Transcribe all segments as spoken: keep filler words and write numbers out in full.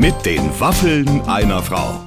Mit den Waffeln einer Frau.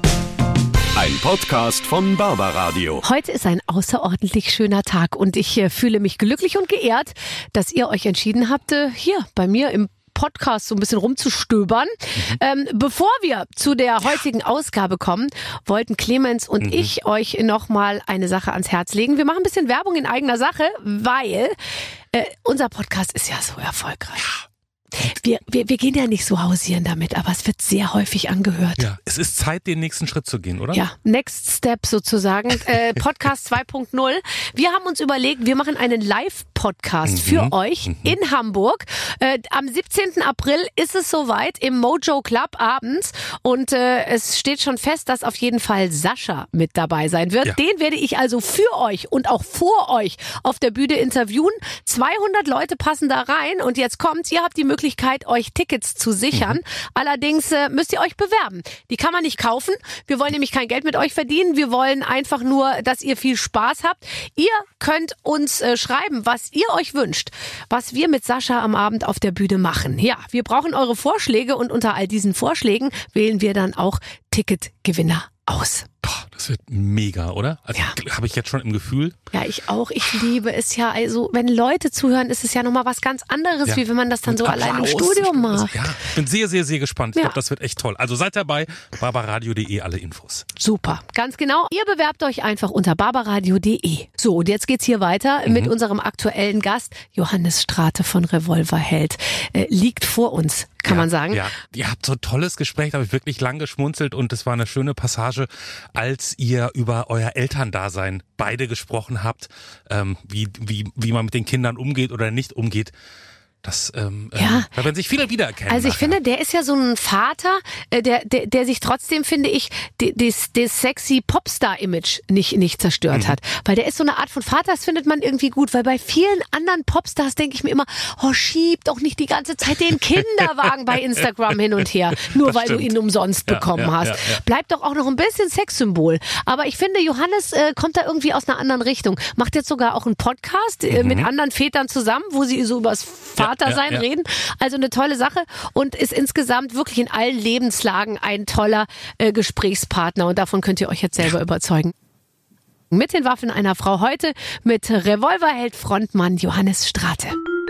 Ein Podcast von Barbaradio. Heute ist ein außerordentlich schöner Tag und ich äh, fühle mich glücklich und geehrt, dass ihr euch entschieden habt, äh, hier bei mir im Podcast so ein bisschen rumzustöbern. Mhm. Ähm, bevor wir zu der heutigen Ausgabe kommen, wollten Clemens und mhm. ich euch nochmal eine Sache ans Herz legen. Wir machen ein bisschen Werbung in eigener Sache, weil äh, unser Podcast ist ja so erfolgreich. Ja. Wir, wir, wir gehen ja nicht so hausieren damit, aber es wird sehr häufig angehört. Ja, es ist Zeit, den nächsten Schritt zu gehen, oder? Ja, Next Step sozusagen. Äh, Podcast zwei Punkt null. Wir haben uns überlegt, wir machen einen Live-Podcast mhm. für euch mhm. in Hamburg. Äh, am siebzehnten April ist es soweit im Mojo Club abends und äh, es steht schon fest, dass auf jeden Fall Sascha mit dabei sein wird. Ja. Den werde ich also für euch und auch vor euch auf der Bühne interviewen. zweihundert Leute passen da rein und jetzt kommt's, ihr habt die Möglichkeit, euch Tickets zu sichern. Mhm. Allerdings äh, müsst ihr euch bewerben. Die kann man nicht kaufen. Wir wollen nämlich kein Geld mit euch verdienen. Wir wollen einfach nur, dass ihr viel Spaß habt. Ihr könnt uns äh, schreiben, was ihr euch wünscht, was wir mit Sascha am Abend auf der Bühne machen. Ja, wir brauchen eure Vorschläge und unter all diesen Vorschlägen wählen wir dann auch Ticketgewinner aus. Boah, das wird mega, oder? Also ja. Habe ich jetzt schon im Gefühl. Ja, ich auch. Ich liebe es ja. Also, wenn Leute zuhören, ist es ja nochmal was ganz anderes, ja. wie wenn man das dann Und so Applaus. allein im Studio macht. Ja, ich bin sehr, sehr, sehr gespannt. Ich ja. glaube, das wird echt toll. Also seid dabei, barbaradio punkt de, alle Infos. Super, ganz genau. Ihr bewerbt euch einfach unter barbaradio punkt de. So, und jetzt geht's hier weiter mhm. mit unserem aktuellen Gast, Johannes Strate von Revolverheld. Äh, liegt vor uns, kann ja, man sagen. Ja, ihr habt so ein tolles Gespräch, da habe ich wirklich lang geschmunzelt und es war eine schöne Passage, als ihr über euer Elterndasein beide gesprochen habt, ähm, wie, wie, wie man mit den Kindern umgeht oder nicht umgeht. Das, ähm, ja. da werden sich viele wiedererkennen. Also ich nachher. finde, der ist ja so ein Vater, äh, der, der, der sich trotzdem, finde ich, das, das sexy Popstar-Image nicht, nicht zerstört mhm. hat. Weil der ist so eine Art von Vater, das findet man irgendwie gut. Weil bei vielen anderen Popstars denke ich mir immer, oh, schieb doch nicht die ganze Zeit den Kinderwagen bei Instagram hin und her. Nur das weil stimmt. du ihn umsonst ja, bekommen ja, hast. Ja, ja. Bleibt doch auch noch ein bisschen Sexsymbol. Aber ich finde, Johannes äh, kommt da irgendwie aus einer anderen Richtung. Macht jetzt sogar auch einen Podcast äh, mhm. mit anderen Vätern zusammen, wo sie so übers Vatersein ja, ja, ja. reden. Also eine tolle Sache und ist insgesamt wirklich in allen Lebenslagen ein toller äh, Gesprächspartner und davon könnt ihr euch jetzt selber ja. überzeugen. Mit den Waffen einer Frau heute mit Revolverheld Frontmann Johannes Strate.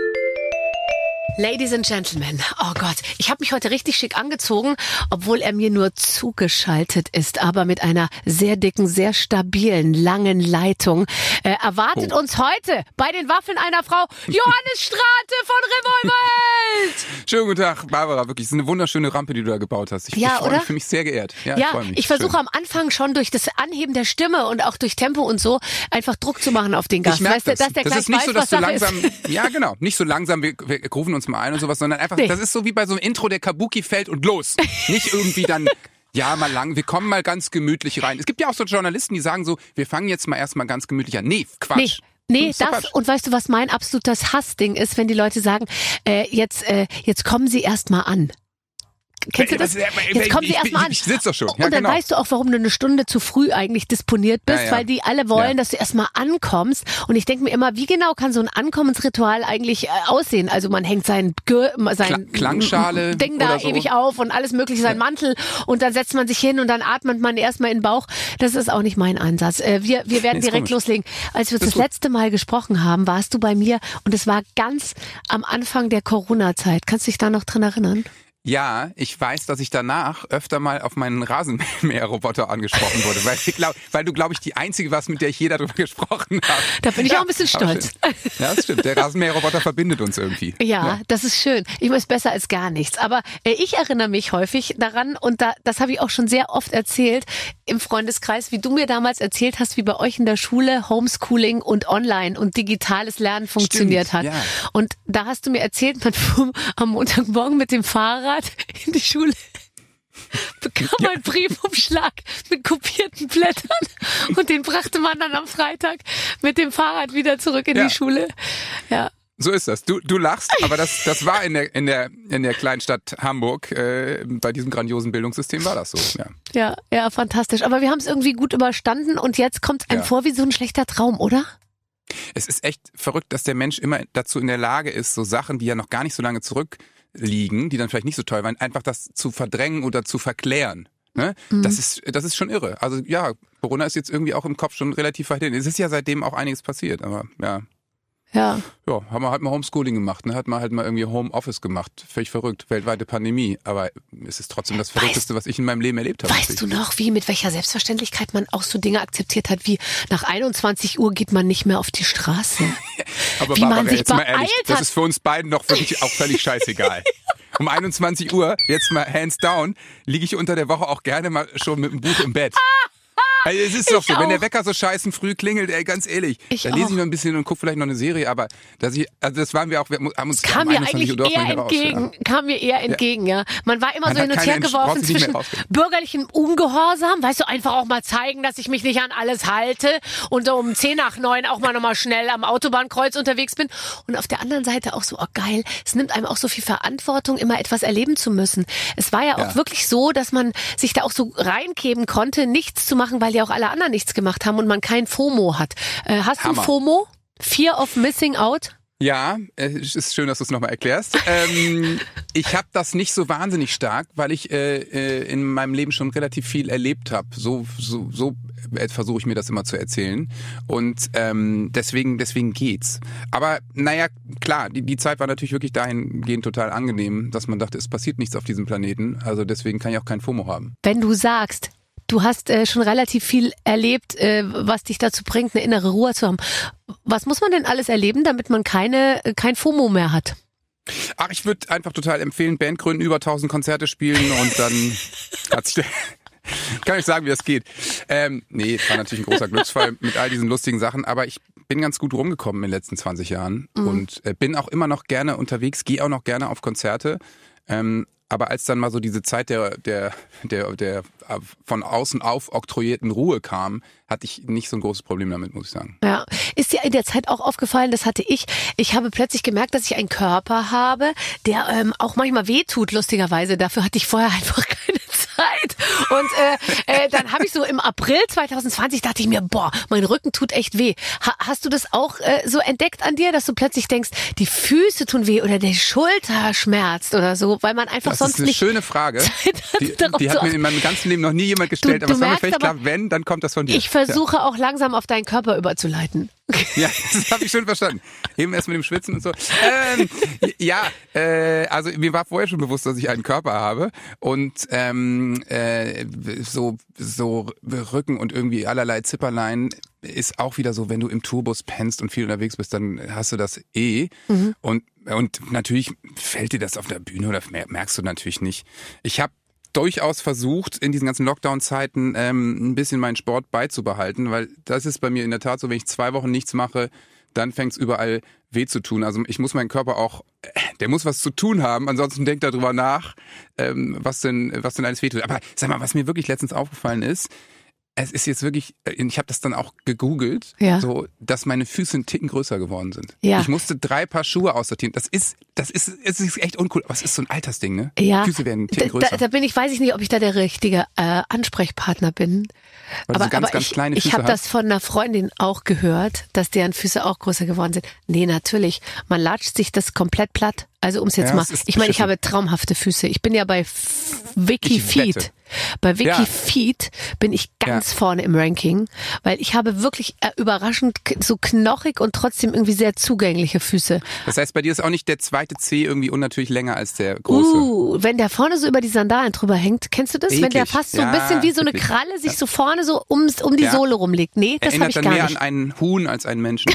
Ladies and Gentlemen, oh Gott, ich habe mich heute richtig schick angezogen, obwohl er mir nur zugeschaltet ist, aber mit einer sehr dicken, sehr stabilen, langen Leitung. Äh, erwartet oh. uns heute bei den Waffen einer Frau Johannes Strate von Revolverheld. Schönen guten Tag, Barbara, wirklich, es ist eine wunderschöne Rampe, die du da gebaut hast. Ich, ja, ich freue oder? mich, für mich sehr geehrt. Ja, ja ich freue mich. Ich versuche am Anfang schon durch das Anheben der Stimme und auch durch Tempo und so einfach Druck zu machen auf den Gast. Ich merke weißt du, das. dass der das gleich ist nicht weiß, so, dass was du Sache langsam, ist. ja genau, nicht so langsam, wir, wir rufen uns mal ein und sowas, sondern einfach, nee. das ist so wie bei so einem Intro, der Kabuki fällt und los. Nicht irgendwie dann, ja mal lang, wir kommen mal ganz gemütlich rein. Es gibt ja auch so Journalisten, die sagen so, wir fangen jetzt mal erstmal ganz gemütlich an. Nee, Quatsch. Nee. Nee, das, das und weißt du, was mein absolutes Hassding ist, wenn die Leute sagen, äh, jetzt, äh, jetzt kommen sie erst mal an. Kennst du das? Jetzt kommen sie erstmal an. Ich, ich sitze doch schon. Und ja, dann genau. weißt du auch, warum du eine Stunde zu früh eigentlich disponiert bist, ja, ja. weil die alle wollen, ja. dass du erstmal ankommst. Und ich denke mir immer, wie genau kann so ein Ankommensritual eigentlich äh, aussehen? Also man hängt sein, Gür sein Kla- Klangschale Ding da so. ewig auf und alles mögliche, sein ja. Mantel. Und dann setzt man sich hin und dann atmet man erstmal in den Bauch. Das ist auch nicht mein Ansatz. Äh, wir, wir werden nee, direkt komisch. loslegen. Als wir das, das letzte Mal gesprochen haben, warst du bei mir und es war ganz am Anfang der Corona-Zeit. Kannst du dich da noch dran erinnern? Ja, ich weiß, dass ich danach öfter mal auf meinen Rasenmäherroboter angesprochen wurde, weil, ich glaub, weil du, glaube ich, die Einzige warst, mit der ich je darüber gesprochen habe. Da bin ich ja, auch ein bisschen stolz. Ja, das stimmt. Der Rasenmäherroboter verbindet uns irgendwie. Ja, ja, das ist schön. Ich weiß, besser als gar nichts. Aber äh, ich erinnere mich häufig daran und da, das habe ich auch schon sehr oft erzählt im Freundeskreis, wie du mir damals erzählt hast, wie bei euch in der Schule Homeschooling und Online und digitales Lernen funktioniert stimmt, hat. ja. Und da hast du mir erzählt, man fuhr am Montagmorgen mit dem Fahrrad in die Schule, bekam ja. einen Briefumschlag mit kopierten Blättern und den brachte man dann am Freitag mit dem Fahrrad wieder zurück in ja. die Schule. Ja. So ist das. Du, du lachst, aber das, das war in der, in der, in der Kleinstadt Hamburg, äh, bei diesem grandiosen Bildungssystem war das so, ja. Ja, ja, fantastisch. Aber wir haben es irgendwie gut überstanden und jetzt kommt einem ja. vor wie so ein schlechter Traum, oder? Es ist echt verrückt, dass der Mensch immer dazu in der Lage ist, so Sachen, die ja noch gar nicht so lange zurück liegen, die dann vielleicht nicht so toll waren, einfach das zu verdrängen oder zu verklären. Ne? Mhm. Das ist, das ist schon irre. Also ja, Corona ist jetzt irgendwie auch im Kopf schon relativ weit hin. Es ist ja seitdem auch einiges passiert, aber ja. Ja. Ja, haben wir halt mal Homeschooling gemacht, ne? Hat man halt mal irgendwie Homeoffice gemacht. Völlig verrückt, weltweite Pandemie. Aber es ist trotzdem das Verrückteste, weißt, was ich in meinem Leben erlebt habe. Weißt du noch, wie, mit welcher Selbstverständlichkeit man auch so Dinge akzeptiert hat, wie nach einundzwanzig Uhr geht man nicht mehr auf die Straße. Aber wie Barbara, man sich jetzt mal beeilt ehrlich, das hat. ist für uns beiden doch wirklich auch völlig scheißegal. Um einundzwanzig Uhr, jetzt mal hands down, liege ich unter der Woche auch gerne mal schon mit dem Buch im Bett. Also es ist doch Ich so, auch. wenn der Wecker so scheißen früh klingelt, ey, ganz ehrlich, Ich dann lese auch. ich noch ein bisschen und gucke vielleicht noch eine Serie, aber dass ich, also das waren wir auch, wir haben uns Kam um mir einundzwanzig eigentlich Uhr durften wir eher nicht raus, entgegen, ja. kam mir eher entgegen, ja. Man war immer Man so hat hin und keine her Entsch- geworfen braucht sich nicht zwischen mehr rausgehen. bürgerlichem Ungehorsam, weißt du, einfach auch mal zeigen, dass ich mich nicht an alles halte und um zehn nach neun auch mal nochmal schnell am Autobahnkreuz unterwegs bin. Und auf der anderen Seite auch so, oh geil, es nimmt einem auch so viel Verantwortung, immer etwas erleben zu müssen. Es war ja auch Ja. wirklich so, dass man sich da auch so reingeben konnte, nichts zu machen, weil ja auch alle anderen nichts gemacht haben und man kein FOMO hat. Äh, hast Hammer. du FOMO? Fear of Missing Out? Ja, es ist schön, dass du es nochmal erklärst. ähm, ich habe das nicht so wahnsinnig stark, weil ich äh, äh, in meinem Leben schon relativ viel erlebt habe. So, so, so äh, versuche ich mir das immer zu erzählen. Und ähm, deswegen, deswegen geht's. Aber naja, klar, die, die Zeit war natürlich wirklich dahingehend total angenehm, dass man dachte, es passiert nichts auf diesem Planeten. Also deswegen kann ich auch kein FOMO haben. Wenn du sagst, du hast äh, schon relativ viel erlebt, äh, was dich dazu bringt, eine innere Ruhe zu haben. Was muss man denn alles erleben, damit man keine kein FOMO mehr hat? Ach, ich würde einfach total empfehlen, Band gründen, über tausend Konzerte spielen und dann hat sich kann ich sagen, wie das geht. Ähm, nee, war natürlich ein großer Glücksfall mit all diesen lustigen Sachen, aber ich bin ganz gut rumgekommen in den letzten zwanzig Jahren mhm. und äh, bin auch immer noch gerne unterwegs, gehe auch noch gerne auf Konzerte. Ähm, aber als dann mal so diese Zeit der, der, der, der von außen aufoktroyierten Ruhe kam, hatte ich nicht so ein großes Problem damit, muss ich sagen. Ja, ist dir in der Zeit auch aufgefallen, das hatte ich, ich habe plötzlich gemerkt, dass ich einen Körper habe, der ähm, auch manchmal wehtut, lustigerweise. Dafür hatte ich vorher einfach keine Zeit. Und äh, äh, dann habe ich so im April zwanzig zwanzig dachte ich mir, boah, mein Rücken tut echt weh. Ha- hast du das auch äh, so entdeckt an dir, dass du plötzlich denkst, die Füße tun weh oder die Schulter schmerzt oder so, weil man einfach das sonst ist eine nicht schöne Frage. Zeit hat, Die, darauf die zu hat mir achten. in meinem ganzen Leben noch nie jemand gestellt, Du- aber du es war mir merkst völlig aber, klar, wenn, dann kommt das von dir. Ich versuche auch langsam auf deinen Körper überzuleiten. Ja, das habe ich schon verstanden. Eben erst mit dem Schwitzen und so. Ähm, ja, äh, also mir war vorher schon bewusst, dass ich einen Körper habe und ähm, äh, so so Rücken und irgendwie allerlei Zipperlein ist auch wieder so, wenn du im Tourbus pennst und viel unterwegs bist, dann hast du das eh mhm. und und natürlich fällt dir das auf der Bühne oder merkst du natürlich nicht. Ich habe durchaus versucht, in diesen ganzen Lockdown-Zeiten ähm, ein bisschen meinen Sport beizubehalten, weil das ist bei mir in der Tat so, wenn ich zwei Wochen nichts mache, dann fängt es überall weh zu tun. Also ich muss meinen Körper auch, der muss was zu tun haben, ansonsten denkt darüber nach, ähm, was denn was denn alles weh tut. Aber sag mal, was mir wirklich letztens aufgefallen ist, es ist jetzt wirklich, ich habe das dann auch gegoogelt, ja. so, dass meine Füße einen Ticken größer geworden sind. Ja. Ich musste drei Paar Schuhe aussortieren. Das ist, das ist, es ist echt uncool. Aber es ist so ein Altersding, ne? Ja. Füße werden einen Ticken Da, größer. da, da bin ich, weiß ich nicht, ob ich da der richtige äh, Ansprechpartner bin. Weil du aber so ganz, aber ganz ich, kleine ich Füße habe hast. das von einer Freundin auch gehört, dass deren Füße auch größer geworden sind. Nee, natürlich. Man latscht sich das komplett platt. Also ums jetzt Ja, mal. es ist Ich meine, ich beschissen. habe traumhafte Füße. Ich bin ja bei F- Wikifeed. wette. Bei Ja. Wikifeed bin ich ganz Ja. vorne im Ranking, weil ich habe wirklich äh, überraschend k- so knochig und trotzdem irgendwie sehr zugängliche Füße. Das heißt, bei dir ist auch nicht der zweite Zeh irgendwie unnatürlich länger als der große. Uh, wenn der vorne so über die Sandalen drüber hängt, kennst du das? Wenn der Eklig. fast so ein Ja, bisschen wie so eine eklig. Kralle sich so vorne so um, um die Ja. Sohle rumlegt. Nee, das habe Erinnert ich dann gar mehr nicht. an einen Huhn als einen Menschen.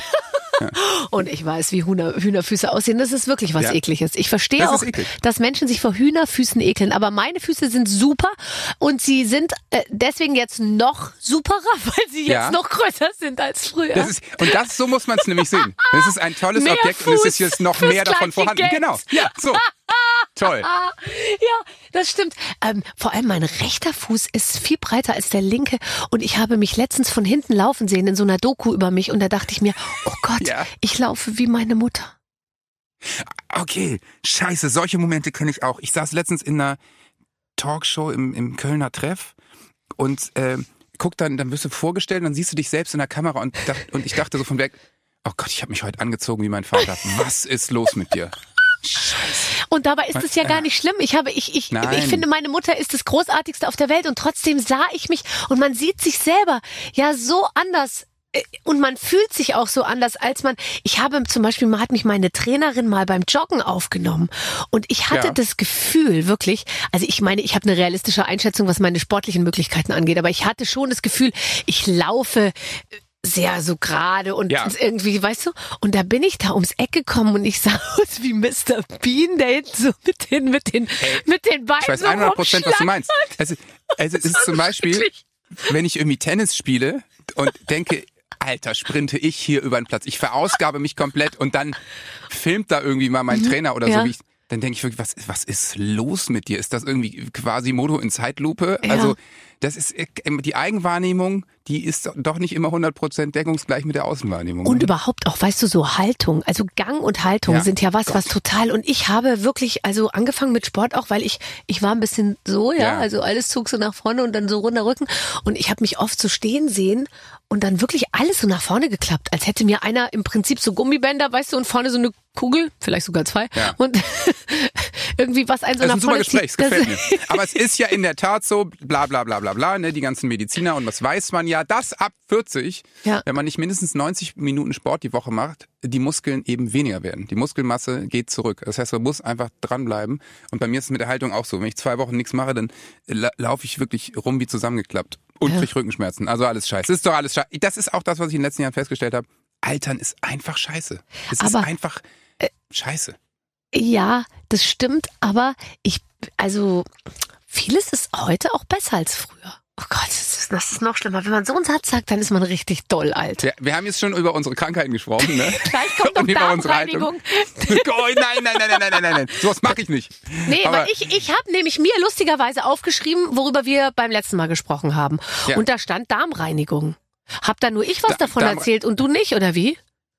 Und ich weiß, wie Hühner, Hühnerfüße aussehen. Das ist wirklich was Ja. Ekliges. Ich verstehe Das ist auch, eklig. dass Menschen sich vor Hühnerfüßen ekeln. Aber meine Füße sind super und sie sind äh, deswegen jetzt noch superer, weil sie jetzt Ja. noch größer sind als früher. Das ist, und das, so muss man es nämlich sehen. Das ist ein tolles Mehr Objekt und es Fuß ist jetzt noch fürs mehr davon gleiche vorhanden. Geld. Genau. Ja, so. Toll. Ja, das stimmt. Ähm, vor allem mein rechter Fuß ist viel breiter als der linke und ich habe mich letztens von hinten laufen sehen in so einer Doku über mich und da dachte ich mir, oh Gott, Ja. ich laufe wie meine Mutter. Okay, scheiße, solche Momente kenne ich auch. Ich saß letztens in einer Talkshow im, im Kölner Treff und äh, guck dann, dann wirst du vorgestellt und dann siehst du dich selbst in der Kamera und, dach, und ich dachte so von weg, oh Gott, ich habe mich heute angezogen wie mein Vater. Was ist los mit dir? Scheiße. Und dabei ist es ja gar nicht schlimm. Ich habe, ich, ich, Nein. ich finde, meine Mutter ist das Großartigste auf der Welt und trotzdem sah ich mich und man sieht sich selber ja so anders. Und man fühlt sich auch so anders, als man, ich habe zum Beispiel, mal hat mich meine Trainerin mal beim Joggen aufgenommen und ich hatte Ja. das Gefühl, wirklich, also ich meine, ich habe eine realistische Einschätzung, was meine sportlichen Möglichkeiten angeht, aber ich hatte schon das Gefühl, ich laufe sehr so gerade und Ja. irgendwie, weißt du, und da bin ich da ums Eck gekommen und ich sah aus wie Mister Bean, der hinten so mit den, mit den, mit den Beinen Ich weiß so hundert Prozent, was du meinst. rumschlackert. Es ist, es ist zum Beispiel, schrecklich. wenn ich irgendwie Tennis spiele und denke, Alter, sprinte ich hier über den Platz. Ich verausgabe mich komplett und dann filmt da irgendwie mal mein Trainer oder Ja. so, wie ich, dann denke ich wirklich, was, was ist los mit dir? Ist das irgendwie quasi Modo in Zeitlupe? Ja. Also, das ist, die Eigenwahrnehmung, die ist doch nicht immer hundert Prozent deckungsgleich mit der Außenwahrnehmung. Und überhaupt auch, weißt du, so Haltung, also Gang und Haltung Ja. sind ja was, was total, und ich habe wirklich, also angefangen mit Sport auch, weil ich, ich war ein bisschen so, ja, Ja. also alles zog so nach vorne und dann so runder Rücken und ich habe mich oft so stehen sehen und dann wirklich alles so nach vorne geklappt, als hätte mir einer im Prinzip so Gummibänder, weißt du, und vorne so eine Kugel, vielleicht sogar zwei, Ja. und irgendwie was ein so Das ist nach ein super vorne Gespräch, es zieht. gefällt Das- mir. Aber es ist ja in der Tat so, bla bla bla bla bla, ne, die ganzen Mediziner und was weiß man ja, dass ab vierzig, Ja. wenn man nicht mindestens neunzig Minuten Sport die Woche macht, die Muskeln eben weniger werden. Die Muskelmasse geht zurück. Das heißt, man muss einfach dranbleiben. Und bei mir ist es mit der Haltung auch so. Wenn ich zwei Wochen nichts mache, dann la- laufe ich wirklich rum wie zusammengeklappt. Und krieg Rückenschmerzen. Also alles scheiße. Das ist doch alles scheiße. Das ist auch das, was ich in den letzten Jahren festgestellt habe. Altern ist einfach scheiße. Es ist Aber, einfach scheiße. Ja, das stimmt, aber ich, also vieles ist heute auch besser als früher. Oh Gott, das ist, das ist noch schlimmer. Wenn man so einen Satz sagt, dann ist man richtig doll alt. Wir, wir haben jetzt schon über unsere Krankheiten gesprochen, ne? Gleich kommt noch Und über unsere Haltung. Darmreinigung. Oh, nein, nein, nein, nein, nein, nein, nein, nein. Sowas mache ich nicht. Nee, Aber- aber ich, ich habe nämlich mir lustigerweise aufgeschrieben, worüber wir beim letzten Mal gesprochen haben. Ja. Und da stand Darmreinigung. Hab da nur ich was Da- davon Darm- erzählt und du nicht, oder wie?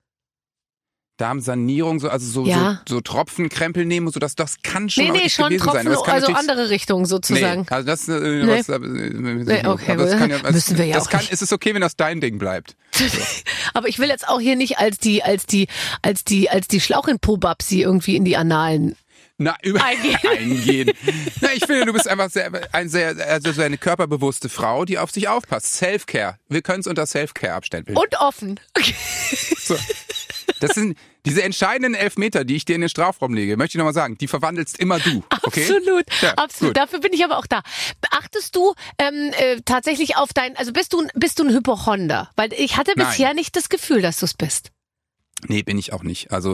Darmsanierung, so, also so, Ja. so, so Tropfenkrempel nehmen und so, das, das kann schon Nee, auch nee, nicht schon gewesen Tropfen, sein. Aber es kann also natürlich- andere Richtung sozusagen. Nee, also das, äh, Nee. was, äh, Nee, okay, aber das kann ja, das, müssen wir ja das auch kann, nicht. ist es okay, wenn das dein Ding bleibt. Aber ich will jetzt auch hier nicht als die, als die, als die, als die Schlauch in Po-Babsi irgendwie in die Annalen. Na, über Eingehen. eingehen. Na, ich finde, du bist einfach sehr, ein sehr, also so eine körperbewusste Frau, die auf sich aufpasst. Self-Care. Wir können es unter Self-Care abstempeln. Und offen. So. Das sind diese entscheidenden Elfmeter, die ich dir in den Strafraum lege, möchte ich nochmal sagen, die verwandelst immer du. Okay? Absolut, Ja, absolut. gut. Dafür bin ich aber auch da. Beachtest du ähm, äh, tatsächlich auf dein, also bist du, bist du ein Hypochonder? Weil ich hatte Nein. bisher nicht das Gefühl, dass du es bist. Nee, bin ich auch nicht. Also,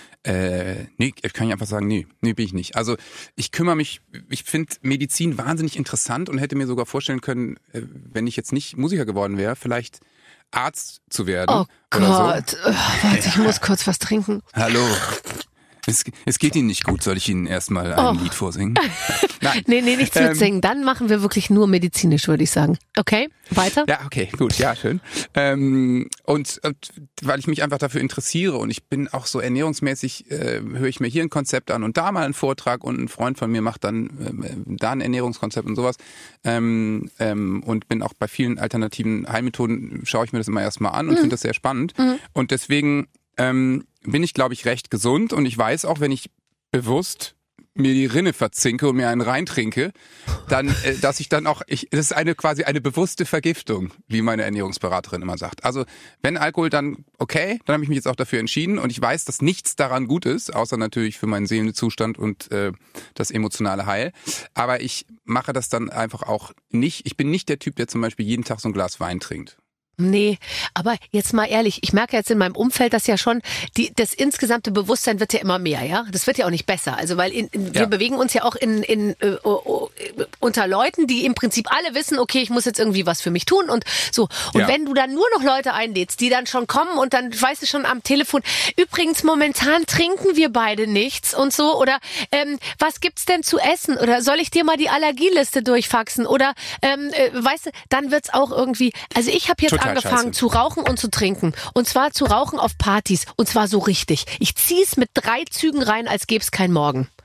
äh, nee, kann ich einfach sagen, nee, nee, bin ich nicht. Also, ich kümmere mich, ich finde Medizin wahnsinnig interessant und hätte mir sogar vorstellen können, äh, wenn ich jetzt nicht Musiker geworden wäre, vielleicht Arzt zu werden. Oh oder Gott, So. Äh, warte, ich muss kurz was trinken. Hallo. Es, es geht Ihnen nicht gut, soll ich Ihnen erstmal ein Oh. Lied vorsingen? Nein. Nee, nee, nichts Ähm, mit singen. Dann machen wir wirklich nur medizinisch, würde ich sagen. Okay, weiter? Ja, okay, gut, ja, schön. Ähm, und, und weil ich mich einfach dafür interessiere und ich bin auch so ernährungsmäßig, äh, höre ich mir hier ein Konzept an und da mal einen Vortrag und ein Freund von mir macht dann ähm, da ein Ernährungskonzept und sowas. Ähm, ähm, und bin auch bei vielen alternativen Heilmethoden, schaue ich mir das immer erstmal an und Mhm. finde das sehr spannend. Mhm. Und deswegen ähm, bin ich, glaube ich, recht gesund und ich weiß auch, wenn ich bewusst mir die Rinne verzinke und mir einen reintrinke, dann, äh, dass ich dann auch, ich, das ist eine quasi eine bewusste Vergiftung, wie meine Ernährungsberaterin immer sagt. Also wenn Alkohol, dann okay, dann habe ich mich jetzt auch dafür entschieden und ich weiß, dass nichts daran gut ist, außer natürlich für meinen Seelenzustand und äh, das emotionale Heil. Aber ich mache das dann einfach auch nicht. Ich bin nicht der Typ, der zum Beispiel jeden Tag so ein Glas Wein trinkt. Nee, aber jetzt mal ehrlich, ich merke jetzt in meinem Umfeld, dass ja schon die, das insgesamte Bewusstsein wird ja immer mehr, ja. Das wird ja auch nicht besser. Also weil in, in, wir Ja. bewegen uns ja auch in, in äh, oh, oh, unter Leuten, die im Prinzip alle wissen, okay, ich muss jetzt irgendwie was für mich tun und so. Und Ja. wenn du dann nur noch Leute einlädst, die dann schon kommen und dann weißt du schon am Telefon, übrigens momentan trinken wir beide nichts und so oder ähm, was gibt's denn zu essen oder soll ich dir mal die Allergieliste durchfaxen oder ähm, äh, weißt du, dann wird's auch irgendwie. Also ich habe jetzt Total angefangen scheiße. zu rauchen und zu trinken. Und zwar zu rauchen auf Partys. Und zwar so richtig. Ich zieh's mit drei Zügen rein, als gäb's kein Morgen.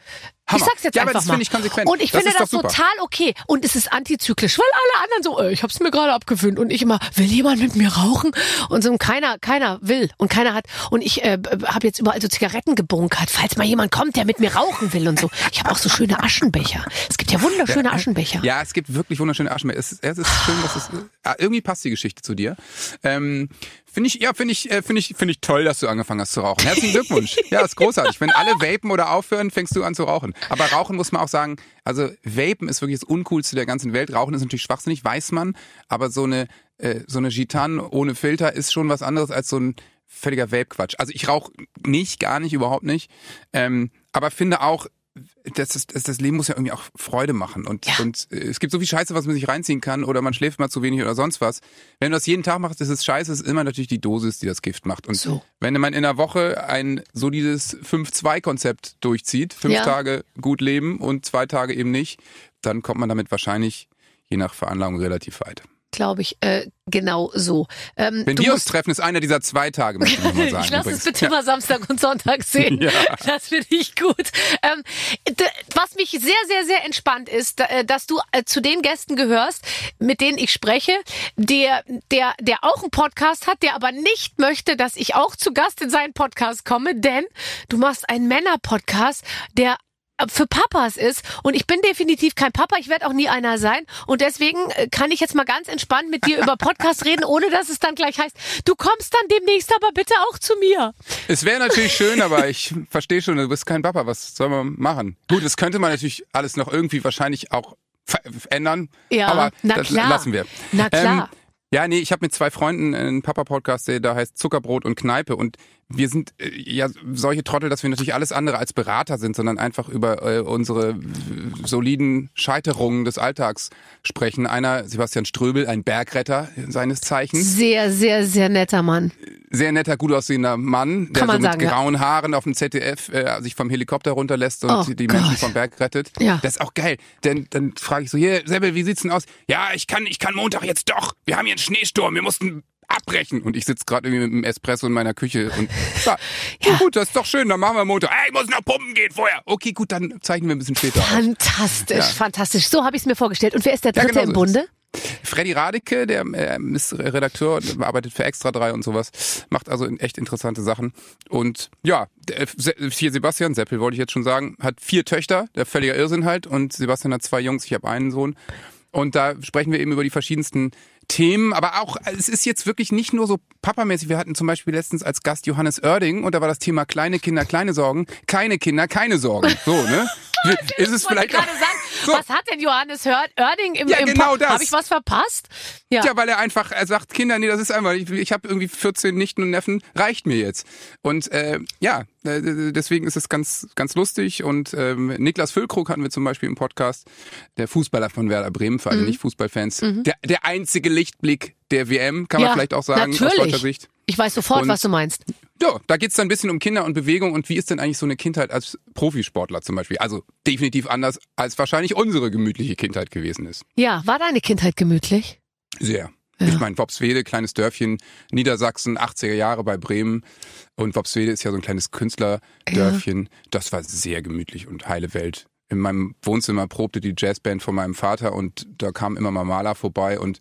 Hammer. Ich sag's jetzt ja, einfach aber das mal. finde ich konsequent. Und ich das finde das super. total okay. Und es ist antizyklisch, weil alle anderen so, äh, ich hab's mir gerade abgewöhnt und ich immer, will jemand mit mir rauchen? Und so und keiner, keiner will und keiner hat. Und ich äh, habe jetzt überall so Zigaretten gebunkert, falls mal jemand kommt, der mit mir rauchen will und so. Ich habe auch so schöne Aschenbecher. Es gibt ja wunderschöne ja, Aschenbecher. Ja, es gibt wirklich wunderschöne Aschenbecher. Es ist, es ist schön, dass es äh, irgendwie passt die Geschichte zu dir. Ähm, Finde ich, ja, finde ich, äh, finde ich, finde ich toll, dass du angefangen hast zu rauchen. Herzlichen Glückwunsch. Ja, ist großartig. Wenn alle vapen oder aufhören, fängst du an zu rauchen. Aber Rauchen muss man auch sagen, also vapen ist wirklich das Uncoolste der ganzen Welt. Rauchen ist natürlich schwachsinnig, weiß man. Aber so eine, äh, so eine Gitan ohne Filter ist schon was anderes als so ein völliger Vape-Quatsch. Also ich rauche nicht, gar nicht, überhaupt nicht. Ähm, aber finde auch, Das, ist, das, das Leben muss ja irgendwie auch Freude machen und, ja. und äh, es gibt so viel Scheiße, was man sich reinziehen kann oder man schläft mal zu wenig oder sonst was. Wenn du das jeden Tag machst, ist es scheiße, ist immer natürlich die Dosis, die das Gift macht. Und so. wenn man in einer Woche ein solides fünf zwei Konzept durchzieht, fünf ja. Tage gut leben und zwei Tage eben nicht, dann kommt man damit wahrscheinlich je nach Veranlagung relativ weit. Glaube ich, äh, genau so. Ähm, Wenn wir uns treffen, ist einer dieser zwei Tage, möchte ich nochmal sagen. Ich lasse es bitte ja. mal Samstag und Sonntag sehen. Ja. Das finde ich gut. Ähm, d- was mich sehr, sehr, sehr entspannt ist, d- dass du äh, zu den Gästen gehörst, mit denen ich spreche, der, der, der auch einen Podcast hat, der aber nicht möchte, dass ich auch zu Gast in seinen Podcast komme, denn du machst einen Männer-Podcast, der für Papas ist und ich bin definitiv kein Papa, ich werde auch nie einer sein und deswegen kann ich jetzt mal ganz entspannt mit dir über Podcast reden, ohne dass es dann gleich heißt, du kommst dann demnächst aber bitte auch zu mir. Es wäre natürlich schön, aber ich verstehe schon, du bist kein Papa, was soll man machen? Gut, das könnte man natürlich alles noch irgendwie wahrscheinlich auch ändern, ja, aber na das klar. lassen wir. Na klar. Ähm, ja, nee, ich habe mit zwei Freunden einen Papa-Podcast, der da heißt Zuckerbrot und Kneipe und wir sind äh, ja solche Trottel, dass wir natürlich alles andere als Berater sind, sondern einfach über äh, unsere äh, soliden Scheiterungen des Alltags sprechen. Einer, Sebastian Ströbel, ein Bergretter seines Zeichens. Sehr, sehr, sehr netter Mann. Sehr netter, gut aussehender Mann, der Kann man so mit sagen, grauen Haaren auf dem Z D F äh, sich vom Helikopter runterlässt und Oh die Gott. Menschen vom Berg rettet. Ja. Das ist auch geil. Denn dann frage ich so, hier, Seppel, wie sieht's denn aus? Ja, ich kann, ich kann Montag jetzt doch. Wir haben hier einen Schneesturm, wir mussten abbrechen. Und ich sitze gerade irgendwie mit dem Espresso in meiner Küche und ja, Ja. gut, das ist doch schön, dann machen wir Montag. Hey, ich muss noch pumpen gehen vorher. Okay, gut, dann zeichnen wir ein bisschen später auf. Fantastisch, Ja. fantastisch. So habe ich es mir vorgestellt. Und wer ist der Ja, Dritte genau im so ist Bunde? Freddy Radeke, der äh, ist Redakteur und arbeitet für Extra drei und sowas, macht also echt interessante Sachen. Und ja, der, hier Sebastian, Seppel wollte ich jetzt schon sagen, hat vier Töchter, der völliger Irrsinn halt, und Sebastian hat zwei Jungs, ich habe einen Sohn. Und da sprechen wir eben über die verschiedensten Themen, aber auch, es ist jetzt wirklich nicht nur so papamäßig. Wir hatten zum Beispiel letztens als Gast Johannes Oerding und da war das Thema kleine Kinder, kleine Sorgen, keine Kinder, keine Sorgen. So, ne? Ist es Ich wollte vielleicht auch, gerade sagen, so. was hat denn Johannes Hör- Oerding im, Ja, im genau Pod- das. Habe ich was verpasst? Ja. Ja, weil er einfach, er sagt, Kinder, nee, das ist einfach, ich, ich habe irgendwie vierzehn Nichten und Neffen, reicht mir jetzt. Und äh, ja, äh, deswegen ist es ganz ganz lustig. Und ähm, Niklas Füllkrug hatten wir zum Beispiel im Podcast, der Fußballer von Werder Bremen, für alle Mhm. Nicht-Fußballfans. Mhm. Der, der einzige Lichtblick der W M, kann man Ja, vielleicht auch sagen, natürlich. aus deutscher Sicht. Ich weiß sofort, Und- was du meinst. Ja, da geht's dann ein bisschen um Kinder und Bewegung und wie ist denn eigentlich so eine Kindheit als Profisportler zum Beispiel? Also definitiv anders, als wahrscheinlich unsere gemütliche Kindheit gewesen ist. Ja, war deine Kindheit gemütlich? Sehr. Ja. Ich meine, Wopswede, kleines Dörfchen, Niedersachsen, achtziger Jahre bei Bremen. Und Wopswede ist ja so ein kleines Künstlerdörfchen. Das war sehr gemütlich und heile Welt. In meinem Wohnzimmer probte die Jazzband von meinem Vater und da kam immer mal Maler vorbei und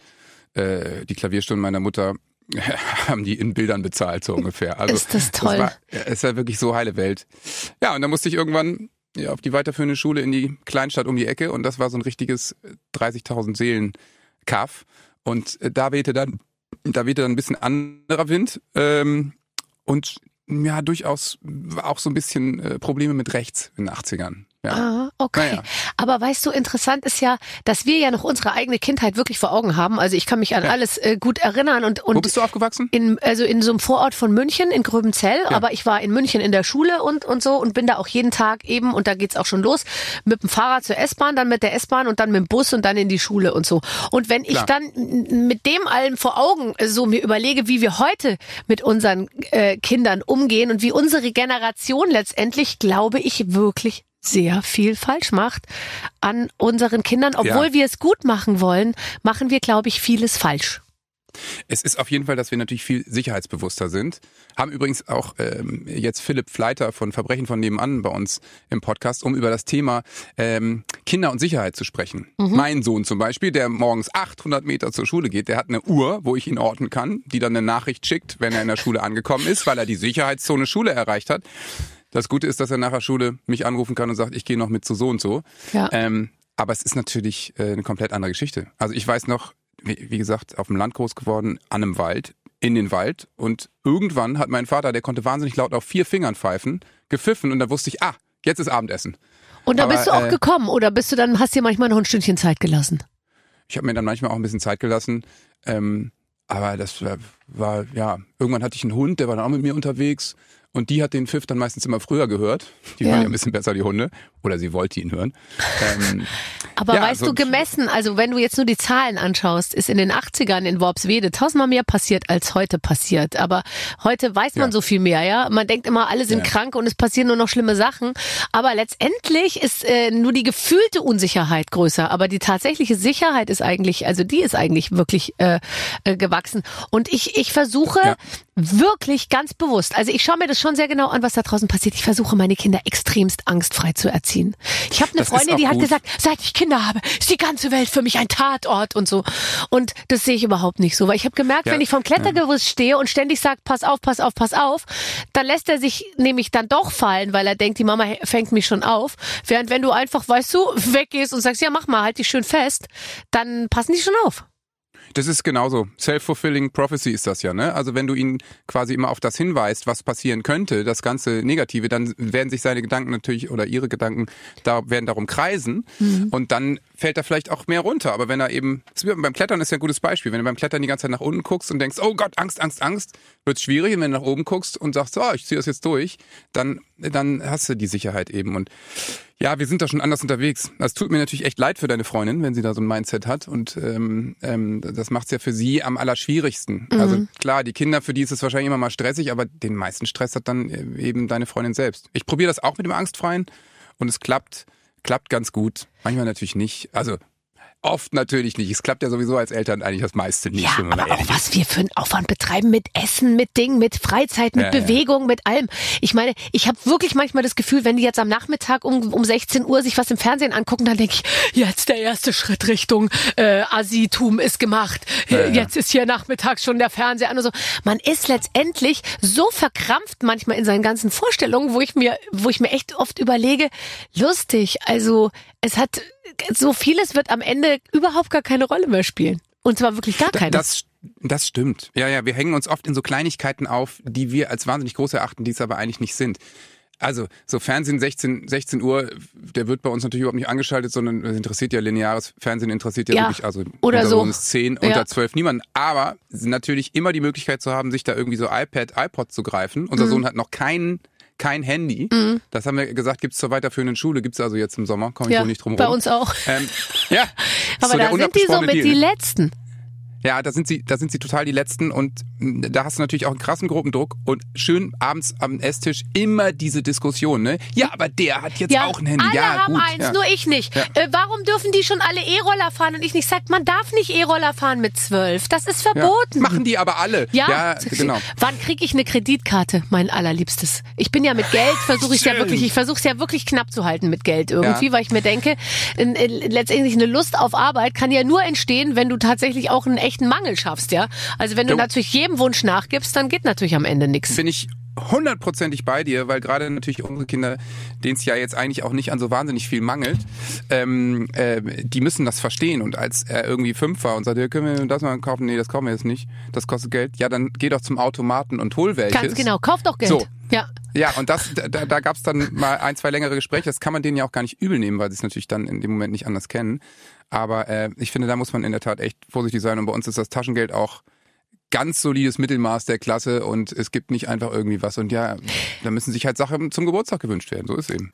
äh, die Klavierstunden meiner Mutter haben die in Bildern bezahlt, so ungefähr. Also, Ist das toll. war, es war wirklich so heile Welt. Ja, und dann musste ich irgendwann ja, auf die weiterführende Schule in die Kleinstadt um die Ecke und das war so ein richtiges dreißigtausend Seelen Kaff. Und äh, da wehte dann, da wehte dann ein bisschen anderer Wind ähm, und ja, durchaus auch so ein bisschen äh, Probleme mit rechts in den achtzigern. Ja. Ah, okay. Naja. Aber weißt du, interessant ist ja, dass wir ja noch unsere eigene Kindheit wirklich vor Augen haben. Also ich kann mich an Ja. alles äh, gut erinnern und Wo und bist du aufgewachsen? in also in so einem Vorort von München in Gröbenzell, Ja. aber ich war in München in der Schule und und so und bin da auch jeden Tag eben und da geht's auch schon los mit dem Fahrrad zur S-Bahn, dann mit der S-Bahn und dann mit dem Bus und dann in die Schule und so. Und wenn ich Klar. dann m- mit dem allem vor Augen äh, so mir überlege, wie wir heute mit unseren äh, Kindern umgehen und wie unsere Generation letztendlich, glaube ich, wirklich sehr viel falsch macht an unseren Kindern. Obwohl Ja. wir es gut machen wollen, machen wir, glaube ich, vieles falsch. Es ist auf jeden Fall, dass wir natürlich viel sicherheitsbewusster sind. Haben übrigens auch ähm, jetzt Philipp Fleiter von Verbrechen von nebenan bei uns im Podcast, um über das Thema ähm, Kinder und Sicherheit zu sprechen. Mhm. Mein Sohn zum Beispiel, der morgens achthundert Meter zur Schule geht, der hat eine Uhr, wo ich ihn orten kann, die dann eine Nachricht schickt, wenn er in der Schule angekommen ist, weil er die Sicherheitszone Schule erreicht hat. Das Gute ist, dass er nach der Schule mich anrufen kann und sagt, ich gehe noch mit zu so und so. Ja. Ähm, aber es ist natürlich äh, eine komplett andere Geschichte. Also ich weiß noch, wie gesagt, auf dem Land groß geworden, an einem Wald, in den Wald. Und irgendwann hat mein Vater, der konnte wahnsinnig laut auf vier Fingern pfeifen, gepfiffen und da wusste ich, ah, jetzt ist Abendessen. Und da Aber, bist du auch äh, gekommen oder bist du dann, hast dir manchmal noch ein Stündchen Zeit gelassen? Ich habe mir dann manchmal auch ein bisschen Zeit gelassen. Ähm, aber das war, war, ja, irgendwann hatte ich einen Hund, der war dann auch mit mir unterwegs. Und die hat den Pfiff dann meistens immer früher gehört. Die ja. waren ja ein bisschen besser, die Hunde. Oder sie wollte ihn hören. Ähm, Aber ja, weißt so du, gemessen, also wenn du jetzt nur die Zahlen anschaust, ist in den achtzigern in Worpswede tausendmal mehr passiert, als heute passiert. Aber heute weiß man ja. so viel mehr, ja. Man denkt immer, alle sind ja. krank und es passieren nur noch schlimme Sachen. Aber letztendlich ist äh, nur die gefühlte Unsicherheit größer. Aber die tatsächliche Sicherheit ist eigentlich, also die ist eigentlich wirklich äh, äh, gewachsen. Und ich, ich versuche ja. wirklich ganz bewusst, also ich schaue mir das schon sehr genau an, was da draußen passiert. Ich versuche, meine Kinder extremst angstfrei zu erziehen. Ich habe eine das Freundin, die hat gut. gesagt, seit ich Kinder habe, ist die ganze Welt für mich ein Tatort und so. Und das sehe ich überhaupt nicht so, weil ich habe gemerkt, ja. wenn ich vom Klettergerüst stehe und ständig sage, pass auf, pass auf, pass auf, dann lässt er sich nämlich dann doch fallen, weil er denkt, die Mama fängt mich schon auf. Während wenn du einfach, weißt du, weggehst und sagst, ja mach mal, halt dich schön fest, dann passen die schon auf. Das ist genauso. Self-fulfilling prophecy ist das ja, ne? Also wenn du ihn quasi immer auf das hinweist, was passieren könnte, das ganze Negative, dann werden sich seine Gedanken natürlich oder ihre Gedanken da werden darum kreisen mhm. und dann fällt er vielleicht auch mehr runter. Aber wenn er eben, beim Klettern ist ja ein gutes Beispiel, wenn du beim Klettern die ganze Zeit nach unten guckst und denkst, oh Gott, Angst, Angst, Angst, wird's schwierig. Und wenn du nach oben guckst und sagst, oh, ich ziehe das jetzt durch, dann, dann hast du die Sicherheit eben. Und ja, wir sind da schon anders unterwegs. Das tut mir natürlich echt leid für deine Freundin, wenn sie da so ein Mindset hat. Und ähm, ähm, das macht's ja für sie am allerschwierigsten. Mhm. Also klar, die Kinder, für die ist es wahrscheinlich immer mal stressig, aber den meisten Stress hat dann eben deine Freundin selbst. Ich probiere das auch mit dem Angstfreien und es klappt, klappt ganz gut. Manchmal natürlich nicht. Also oft natürlich nicht. Es klappt ja sowieso als Eltern eigentlich das meiste nicht. Ja, aber auch was wir für einen Aufwand betreiben mit Essen, mit Dingen, mit Freizeit, mit ja, Bewegung, ja. mit allem. Ich meine, ich habe wirklich manchmal das Gefühl, wenn die jetzt am Nachmittag um, um sechzehn Uhr sich was im Fernsehen angucken, dann denke ich, jetzt der erste Schritt Richtung äh, Asitum ist gemacht. Ja, jetzt ja. ist hier nachmittags schon der Fernseher an und so. Man ist letztendlich so verkrampft manchmal in seinen ganzen Vorstellungen, wo ich mir, wo ich mir echt oft überlege, lustig, also es hat so vieles wird am Ende überhaupt gar keine Rolle mehr spielen. Und zwar wirklich gar keine. Das, das stimmt. Ja, ja, wir hängen uns oft in so Kleinigkeiten auf, die wir als wahnsinnig groß erachten, die es aber eigentlich nicht sind. Also, so Fernsehen sechzehn, sechzehn Uhr, der wird bei uns natürlich überhaupt nicht angeschaltet, sondern es interessiert ja lineares Fernsehen, interessiert ja, ja wirklich, also oder unter so. uns zehn, ja. unter zwölf niemanden. Aber natürlich immer die Möglichkeit zu haben, sich da irgendwie so iPad, iPod zu greifen. Unser mhm. Sohn hat noch keinen Kein Handy. Mhm. Das haben wir gesagt, gibt's zur weiterführenden Schule, gibt's also jetzt im Sommer, komme ich ja, wohl nicht drum rum. Bei uns auch. Ähm, ja. Aber so da sind die so mit Deal, die ne? Letzten. Ja, da sind sie, da sind sie total die Letzten und da hast du natürlich auch einen krassen Gruppendruck und schön abends am Esstisch immer diese Diskussion, ne? Ja, aber der hat jetzt ja, auch ein Handy. Alle ja, haben gut, eins, ja. nur ich nicht. Ja. Äh, warum dürfen die schon alle E-Roller fahren und ich nicht? Sag, man darf nicht E-Roller fahren mit zwölf. Das ist verboten. Ja. Machen die aber alle. Ja, ja genau. Wann kriege ich eine Kreditkarte, mein allerliebstes? Ich bin ja mit Geld, versuche ich ja wirklich, ich versuche es ja wirklich knapp zu halten mit Geld irgendwie, ja. weil ich mir denke, in, in, letztendlich eine Lust auf Arbeit kann ja nur entstehen, wenn du tatsächlich auch einen echten Mangel schaffst. Ja, also wenn du jo. natürlich jedem Wunsch nachgibst, dann geht natürlich am Ende nichts. Bin ich hundertprozentig bei dir, weil gerade natürlich unsere Kinder, denen es ja jetzt eigentlich auch nicht an so wahnsinnig viel mangelt, ähm, äh, die müssen das verstehen. Und als er irgendwie fünf war und sagte, ja, können wir das mal kaufen? Nee, das kaufen wir jetzt nicht. Das kostet Geld. Ja, dann geh doch zum Automaten und hol welches. Ganz genau, kauf doch Geld. So. Ja. Ja, und das, da, da gab es dann mal ein, zwei längere Gespräche. Das kann man denen ja auch gar nicht übel nehmen, weil sie es natürlich dann in dem Moment nicht anders kennen. Aber äh, ich finde, da muss man in der Tat echt vorsichtig sein. Und bei uns ist das Taschengeld auch ganz solides Mittelmaß der Klasse und es gibt nicht einfach irgendwie was. Und ja, da müssen sich halt Sachen zum Geburtstag gewünscht werden. So ist es eben.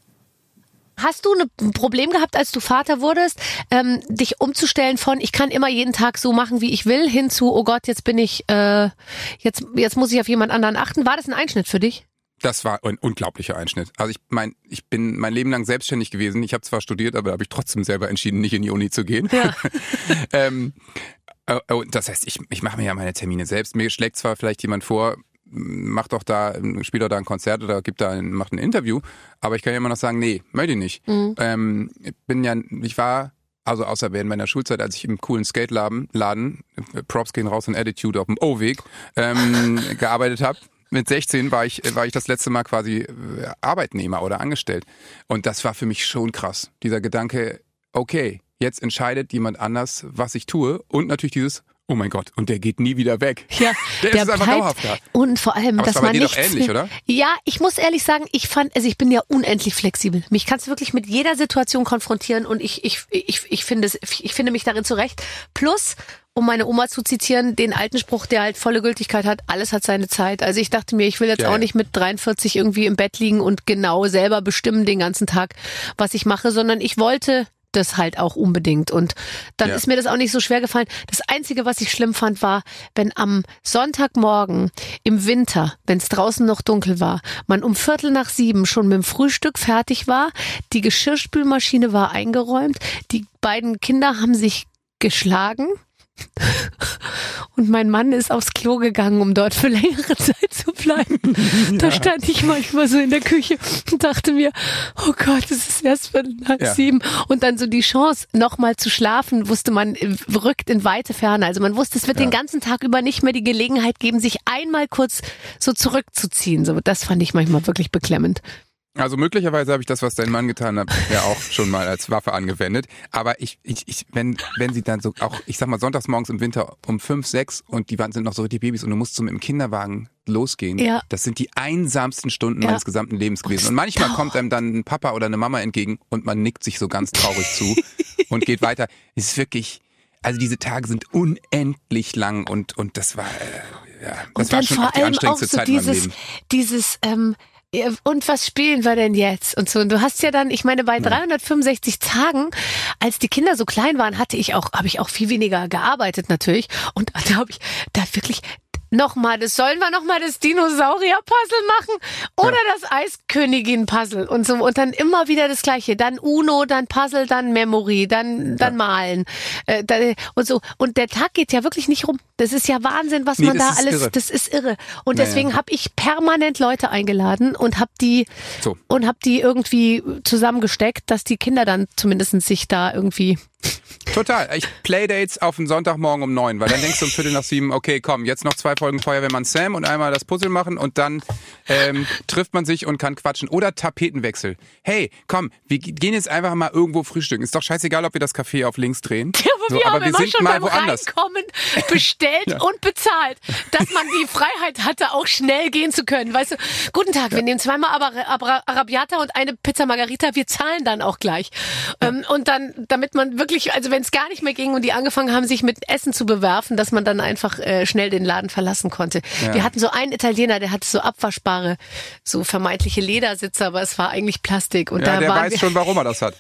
Hast du ein Problem gehabt, als du Vater wurdest, ähm, dich umzustellen von ich kann immer jeden Tag so machen, wie ich will, hin zu oh Gott, jetzt bin ich, äh, jetzt jetzt muss ich auf jemand anderen achten. War das ein Einschnitt für dich? Das war ein unglaublicher Einschnitt. Also ich mein, ich bin mein Leben lang selbstständig gewesen. Ich habe zwar studiert, aber habe ich trotzdem selber entschieden, nicht in die Uni zu gehen. Ja. ähm, Oh, oh, das heißt, ich, ich mache mir ja meine Termine selbst. Mir schlägt zwar vielleicht jemand vor, mach doch da, spiel doch da ein Konzert oder gib da ein, mach ein Interview, aber ich kann ja immer noch sagen, nee, möchte ich nicht. Mhm. Ähm, ich bin ja, ich war, also außer während meiner Schulzeit, als ich im coolen Skate-Laden, Laden, Props gehen raus in Attitude auf dem O-Weg, ähm, gearbeitet habe. Mit sechzehn war ich, war ich das letzte Mal quasi Arbeitnehmer oder angestellt. Und das war für mich schon krass. Dieser Gedanke, okay, jetzt entscheidet jemand anders, was ich tue. Und natürlich dieses, oh mein Gott, und der geht nie wieder weg. Ja, der, der ist einfach bleibt, dauerhaft da. Und vor allem, aber dass das war man bei dir nichts doch ähnlich, mehr, oder? Ja, ich muss ehrlich sagen, ich fand, also ich bin ja unendlich flexibel. Mich kannst du wirklich mit jeder Situation konfrontieren und ich, ich, ich, ich finde es, ich finde mich darin zurecht. Plus, um meine Oma zu zitieren, den alten Spruch, der halt volle Gültigkeit hat, alles hat seine Zeit. Also ich dachte mir, ich will jetzt ja, auch ja. nicht mit dreiundvierzig irgendwie im Bett liegen und genau selber bestimmen den ganzen Tag, was ich mache, sondern ich wollte das halt auch unbedingt. Und dann ja. ist mir das auch nicht so schwer gefallen. Das Einzige, was ich schlimm fand, war, wenn am Sonntagmorgen im Winter, wenn es draußen noch dunkel war, man um Viertel nach sieben schon mit dem Frühstück fertig war, die Geschirrspülmaschine war eingeräumt, die beiden Kinder haben sich geschlagen und mein Mann ist aufs Klo gegangen, um dort für längere Zeit zu bleiben. Ja. Da stand ich manchmal so in der Küche und dachte mir, oh Gott, es ist erst Viertel nach ja. sieben. Und dann so die Chance, nochmal zu schlafen, wusste man, rückt in weite Ferne. Also man wusste, es wird ja. den ganzen Tag über nicht mehr die Gelegenheit geben, sich einmal kurz so zurückzuziehen. So, das fand ich manchmal wirklich beklemmend. Also möglicherweise habe ich das, was dein Mann getan hat, ja auch schon mal als Waffe angewendet. Aber ich, ich, ich, wenn, wenn sie dann so auch, ich sag mal, sonntags morgens im Winter um fünf, sechs und die sind noch so die Babys und du musst so mit dem Kinderwagen losgehen. Ja. Das sind die einsamsten Stunden ja. meines gesamten Lebens gewesen. Und manchmal kommt einem dann ein Papa oder eine Mama entgegen und man nickt sich so ganz traurig zu und geht weiter. Es ist wirklich, also diese Tage sind unendlich lang und, und das war, äh, ja, das und war dann schon vor auch die allem anstrengendste auch so Zeit dieses, in meinem Leben. Dieses, ähm, und was spielen wir denn jetzt? Und so. Und du hast ja dann, ich meine, bei dreihundertfünfundsechzig Tagen, als die Kinder so klein waren, hatte ich auch, habe ich auch viel weniger gearbeitet natürlich. Und da habe ich da wirklich nochmal, das sollen wir nochmal das Dinosaurier-Puzzle machen oder ja. das Eiskönigin-Puzzle und so. Und dann immer wieder das Gleiche. Dann Uno, dann Puzzle, dann Memory, dann, dann ja. Malen. Äh, da, und so. Und der Tag geht ja wirklich nicht rum. Das ist ja Wahnsinn, was nee, man da alles, irre. das ist irre. Und naja. deswegen habe ich permanent Leute eingeladen und habe die, so. und hab die irgendwie zusammengesteckt, dass die Kinder dann zumindest sich da irgendwie... Total. Ich Playdates auf den Sonntagmorgen um neun, weil dann denkst du um Viertel nach sieben, okay, komm, jetzt noch zwei Folgen Feuerwehrmann Sam und einmal das Puzzle machen und dann ähm, trifft man sich und kann quatschen. Oder Tapetenwechsel. Hey, komm, wir gehen jetzt einfach mal irgendwo frühstücken. Ist doch scheißegal, ob wir das Café auf links drehen. Ja, aber so, wir aber haben wir immer sind schon mal beim woanders. Reinkommen bestellt ja. und bezahlt, dass man die Freiheit hatte, auch schnell gehen zu können. Weißt du, guten Tag, ja. wir nehmen zweimal Arabiata und eine Pizza Margarita, wir zahlen dann auch gleich. Ja. Ähm, und dann, damit man wirklich, also wenn es gar nicht mehr ging und die angefangen haben, sich mit Essen zu bewerfen, dass man dann einfach äh, schnell den Laden verlassen konnte. Ja. Wir hatten so einen Italiener, der hatte so abwaschbare, so vermeintliche Ledersitze, aber es war eigentlich Plastik. Und ja, da der waren weiß wir schon, warum er das hat.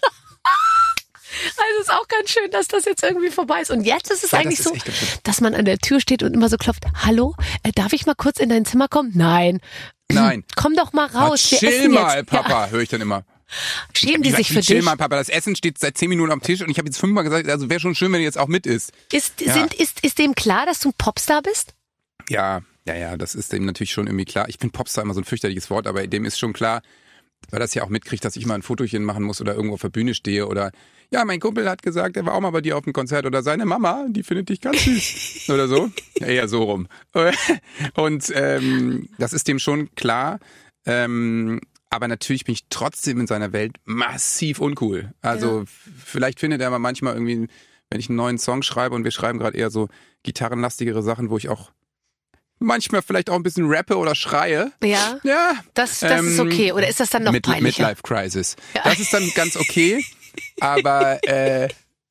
Also ist auch ganz schön, dass das jetzt irgendwie vorbei ist. Und jetzt ist es ja, eigentlich das ist so, dass man an der Tür steht und immer so klopft, hallo, äh, darf ich mal kurz in dein Zimmer kommen? Nein. Nein. Komm doch mal raus. Ach, wir chill essen mal, jetzt. Papa, Ja. höre ich dann immer. Schämen die sich für chill dich? mal, Papa, das Essen steht seit zehn Minuten am Tisch und ich habe jetzt fünfmal gesagt, also wäre schon schön, wenn ihr jetzt auch mit isst. Ist, ja. sind, ist, ist dem klar, dass du ein Popstar bist? Ja, ja, ja, das ist dem natürlich schon irgendwie klar. Ich finde Popstar immer so ein fürchterliches Wort, aber dem ist schon klar, weil das ja auch mitkriegt, dass ich mal ein Fotochen machen muss oder irgendwo auf der Bühne stehe oder ja, mein Kumpel hat gesagt, er war auch mal bei dir auf dem Konzert oder seine Mama, die findet dich ganz süß oder so. Ja, eher so rum. Und ähm, das ist dem schon klar. Ähm, aber natürlich bin ich trotzdem in seiner Welt massiv uncool. Also ja. vielleicht findet er aber manchmal irgendwie, wenn ich einen neuen Song schreibe und wir schreiben gerade eher so gitarrenlastigere Sachen, wo ich auch manchmal vielleicht auch ein bisschen rappe oder schreie. Ja, ja das, das ähm, ist okay. Oder ist das dann noch Mid- peinlicher? Midlife Crisis. Ja. Das ist dann ganz okay. Aber, äh,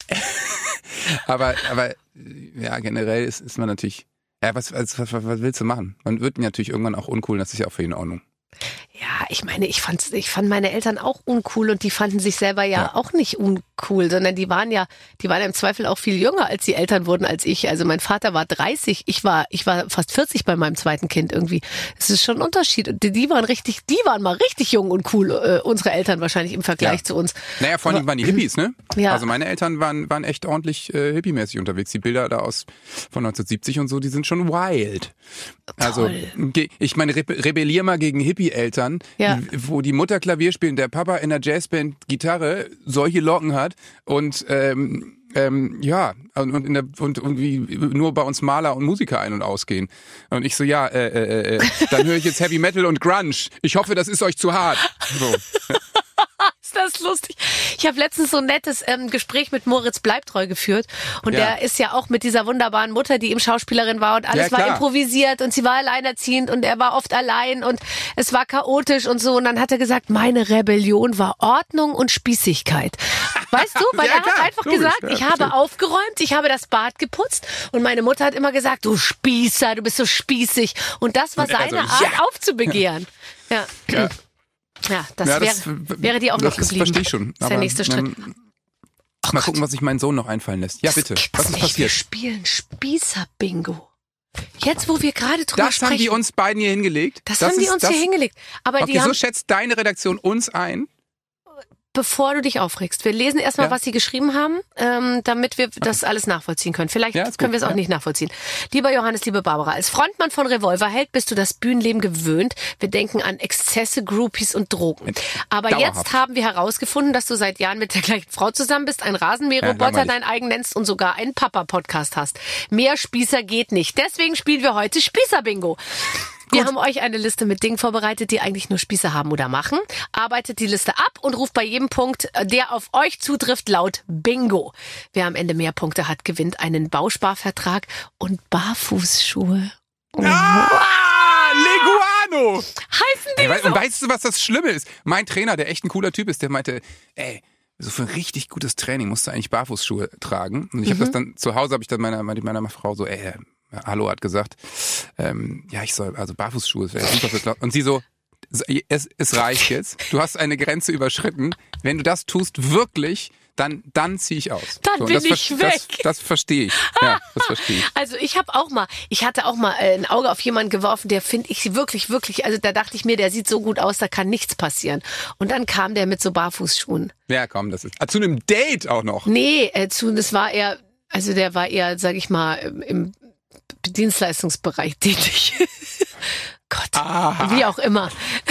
aber, aber, ja, generell ist, ist man natürlich, ja, was, was, was, was willst du machen? Man wird natürlich irgendwann auch uncool, das ist ja auch für ihn in Ordnung. Ja, ich meine, ich fand, ich fand meine Eltern auch uncool und die fanden sich selber ja, ja auch nicht uncool, sondern die waren ja, die waren im Zweifel auch viel jünger, als die Eltern wurden als ich. Also mein Vater war dreißig, ich war, ich war fast vierzig bei meinem zweiten Kind irgendwie. Es ist schon ein Unterschied. Die, die waren richtig, die waren mal richtig jung und cool, äh, unsere Eltern wahrscheinlich im Vergleich ja. zu uns. Naja, vor allem waren die Hippies, ne? Ja. Also meine Eltern waren, waren echt ordentlich äh, hippiemäßig unterwegs. Die Bilder da aus von neunzehnhundertsiebzig und so, die sind schon wild. Also, Toll. ich meine, rebe- rebellier mal gegen Hippie-Eltern, Ja. wo die Mutter Klavier spielt, der Papa in der Jazzband Gitarre solche Locken hat und ähm, ähm, ja und, und, in der, und irgendwie nur bei uns Maler und Musiker ein- und ausgehen. Und ich so, ja, äh, äh, äh, dann höre ich jetzt Heavy Metal und Grunge. Ich hoffe, das ist euch zu hart. So. Ist das lustig? Ich habe letztens so ein nettes ähm, Gespräch mit Moritz Bleibtreu geführt und Ja. der ist ja auch mit dieser wunderbaren Mutter, die ihm Schauspielerin war und alles Ja, war klar. improvisiert und sie war alleinerziehend und er war oft allein und es war chaotisch und so und dann hat er gesagt, meine Rebellion war Ordnung und Spießigkeit. Weißt du, weil Ja, er klar, hat einfach logisch, gesagt, ja, ich habe verstehe. aufgeräumt, ich habe das Bad geputzt und meine Mutter hat immer gesagt, du Spießer, du bist so spießig und das war seine Also, Art ja. aufzubegehren. Ja. Ja. Ja, das, Ja, wäre, das wäre dir auch noch das ist- geblieben. Verstehe ich schon. Das ist der Aber, nächste Schritt. ähm, mal gucken, was sich mein Sohn noch einfallen lässt. Ja, bitte. Das Was gibt's ist nicht. Wir passiert? spielen Spießer-Bingo. Jetzt, wo wir gerade drüber Das sprechen. haben die uns beiden hier hingelegt. das, haben die ist uns das, hier hingelegt. Aber Okay, die so haben, schätzt deine Redaktion uns ein. bevor du dich aufregst, wir lesen erstmal, Ja. was sie geschrieben haben, ähm, damit wir das alles nachvollziehen können. Vielleicht Ja, ist können gut, wir es auch ja. nicht nachvollziehen. Lieber Johannes, liebe Barbara, als Frontmann von Revolverheld bist du das Bühnenleben gewöhnt. Wir denken an Exzesse, Groupies und Drogen. Aber Dauerhaft. jetzt haben wir herausgefunden, dass du seit Jahren mit der gleichen Frau zusammen bist, einen Ja, Rasenmäherroboter langweilig. dein eigen nennst und sogar einen Papa-Podcast hast. Mehr Spießer geht nicht. Deswegen spielen wir heute Spießer-Bingo. Wir haben euch eine Liste mit Dingen vorbereitet, die eigentlich nur Spießer haben oder machen. Arbeitet die Liste ab und ruft bei jedem Punkt, der auf euch zutrifft, laut Bingo. Wer am Ende mehr Punkte hat, gewinnt einen Bausparvertrag und Barfußschuhe. Ah, Leguano! Heißen die Ey, wei- so? und weißt du, was das Schlimme ist? Mein Trainer, der echt ein cooler Typ ist, der meinte, ey, so für ein richtig gutes Training musst du eigentlich Barfußschuhe tragen. Und ich habe das dann, zu Hause habe ich dann meiner, meiner, meiner Frau so, ey, Hallo hat gesagt, ähm, ja, ich soll, also Barfußschuhe, das wäre super für Kla- Und sie so, es, es reicht jetzt. Du hast eine Grenze überschritten. Wenn du das tust, wirklich, dann, dann ziehe ich aus. Dann und bin das, ich ver- weg. Das, das verstehe ich. Ja, das verstehe ich. Also ich habe auch mal, ich hatte auch mal äh, ein Auge auf jemanden geworfen, der finde ich wirklich, wirklich, also da dachte ich mir, der sieht so gut aus, da kann nichts passieren. Und dann kam der mit so Barfußschuhen. Ja, komm, das ist. Ah, zu einem Date auch noch. Nee, äh, zu, das war eher, also der war eher, sag ich mal, im, im Dienstleistungsbereich tätig. Gott, Aha. wie auch immer.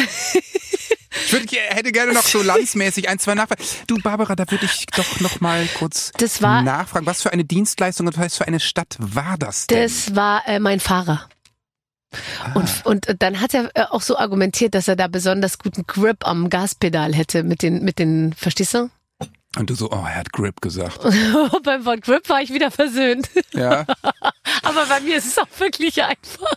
Ich würde, hätte gerne noch so landsmäßig ein, zwei Nachfragen. Du, Barbara, da würde ich doch noch mal kurz Das war- nachfragen. Was für eine Dienstleistung und was für eine Stadt war das denn? Das war äh, mein Fahrer. Und, und dann hat er äh, auch so argumentiert, dass er da besonders guten Grip am Gaspedal hätte mit den, mit den, verstehst du? Und du so, oh, er hat Grip gesagt. Beim Wort Grip war ich wieder versöhnt. Ja. Aber bei mir ist es auch wirklich einfach.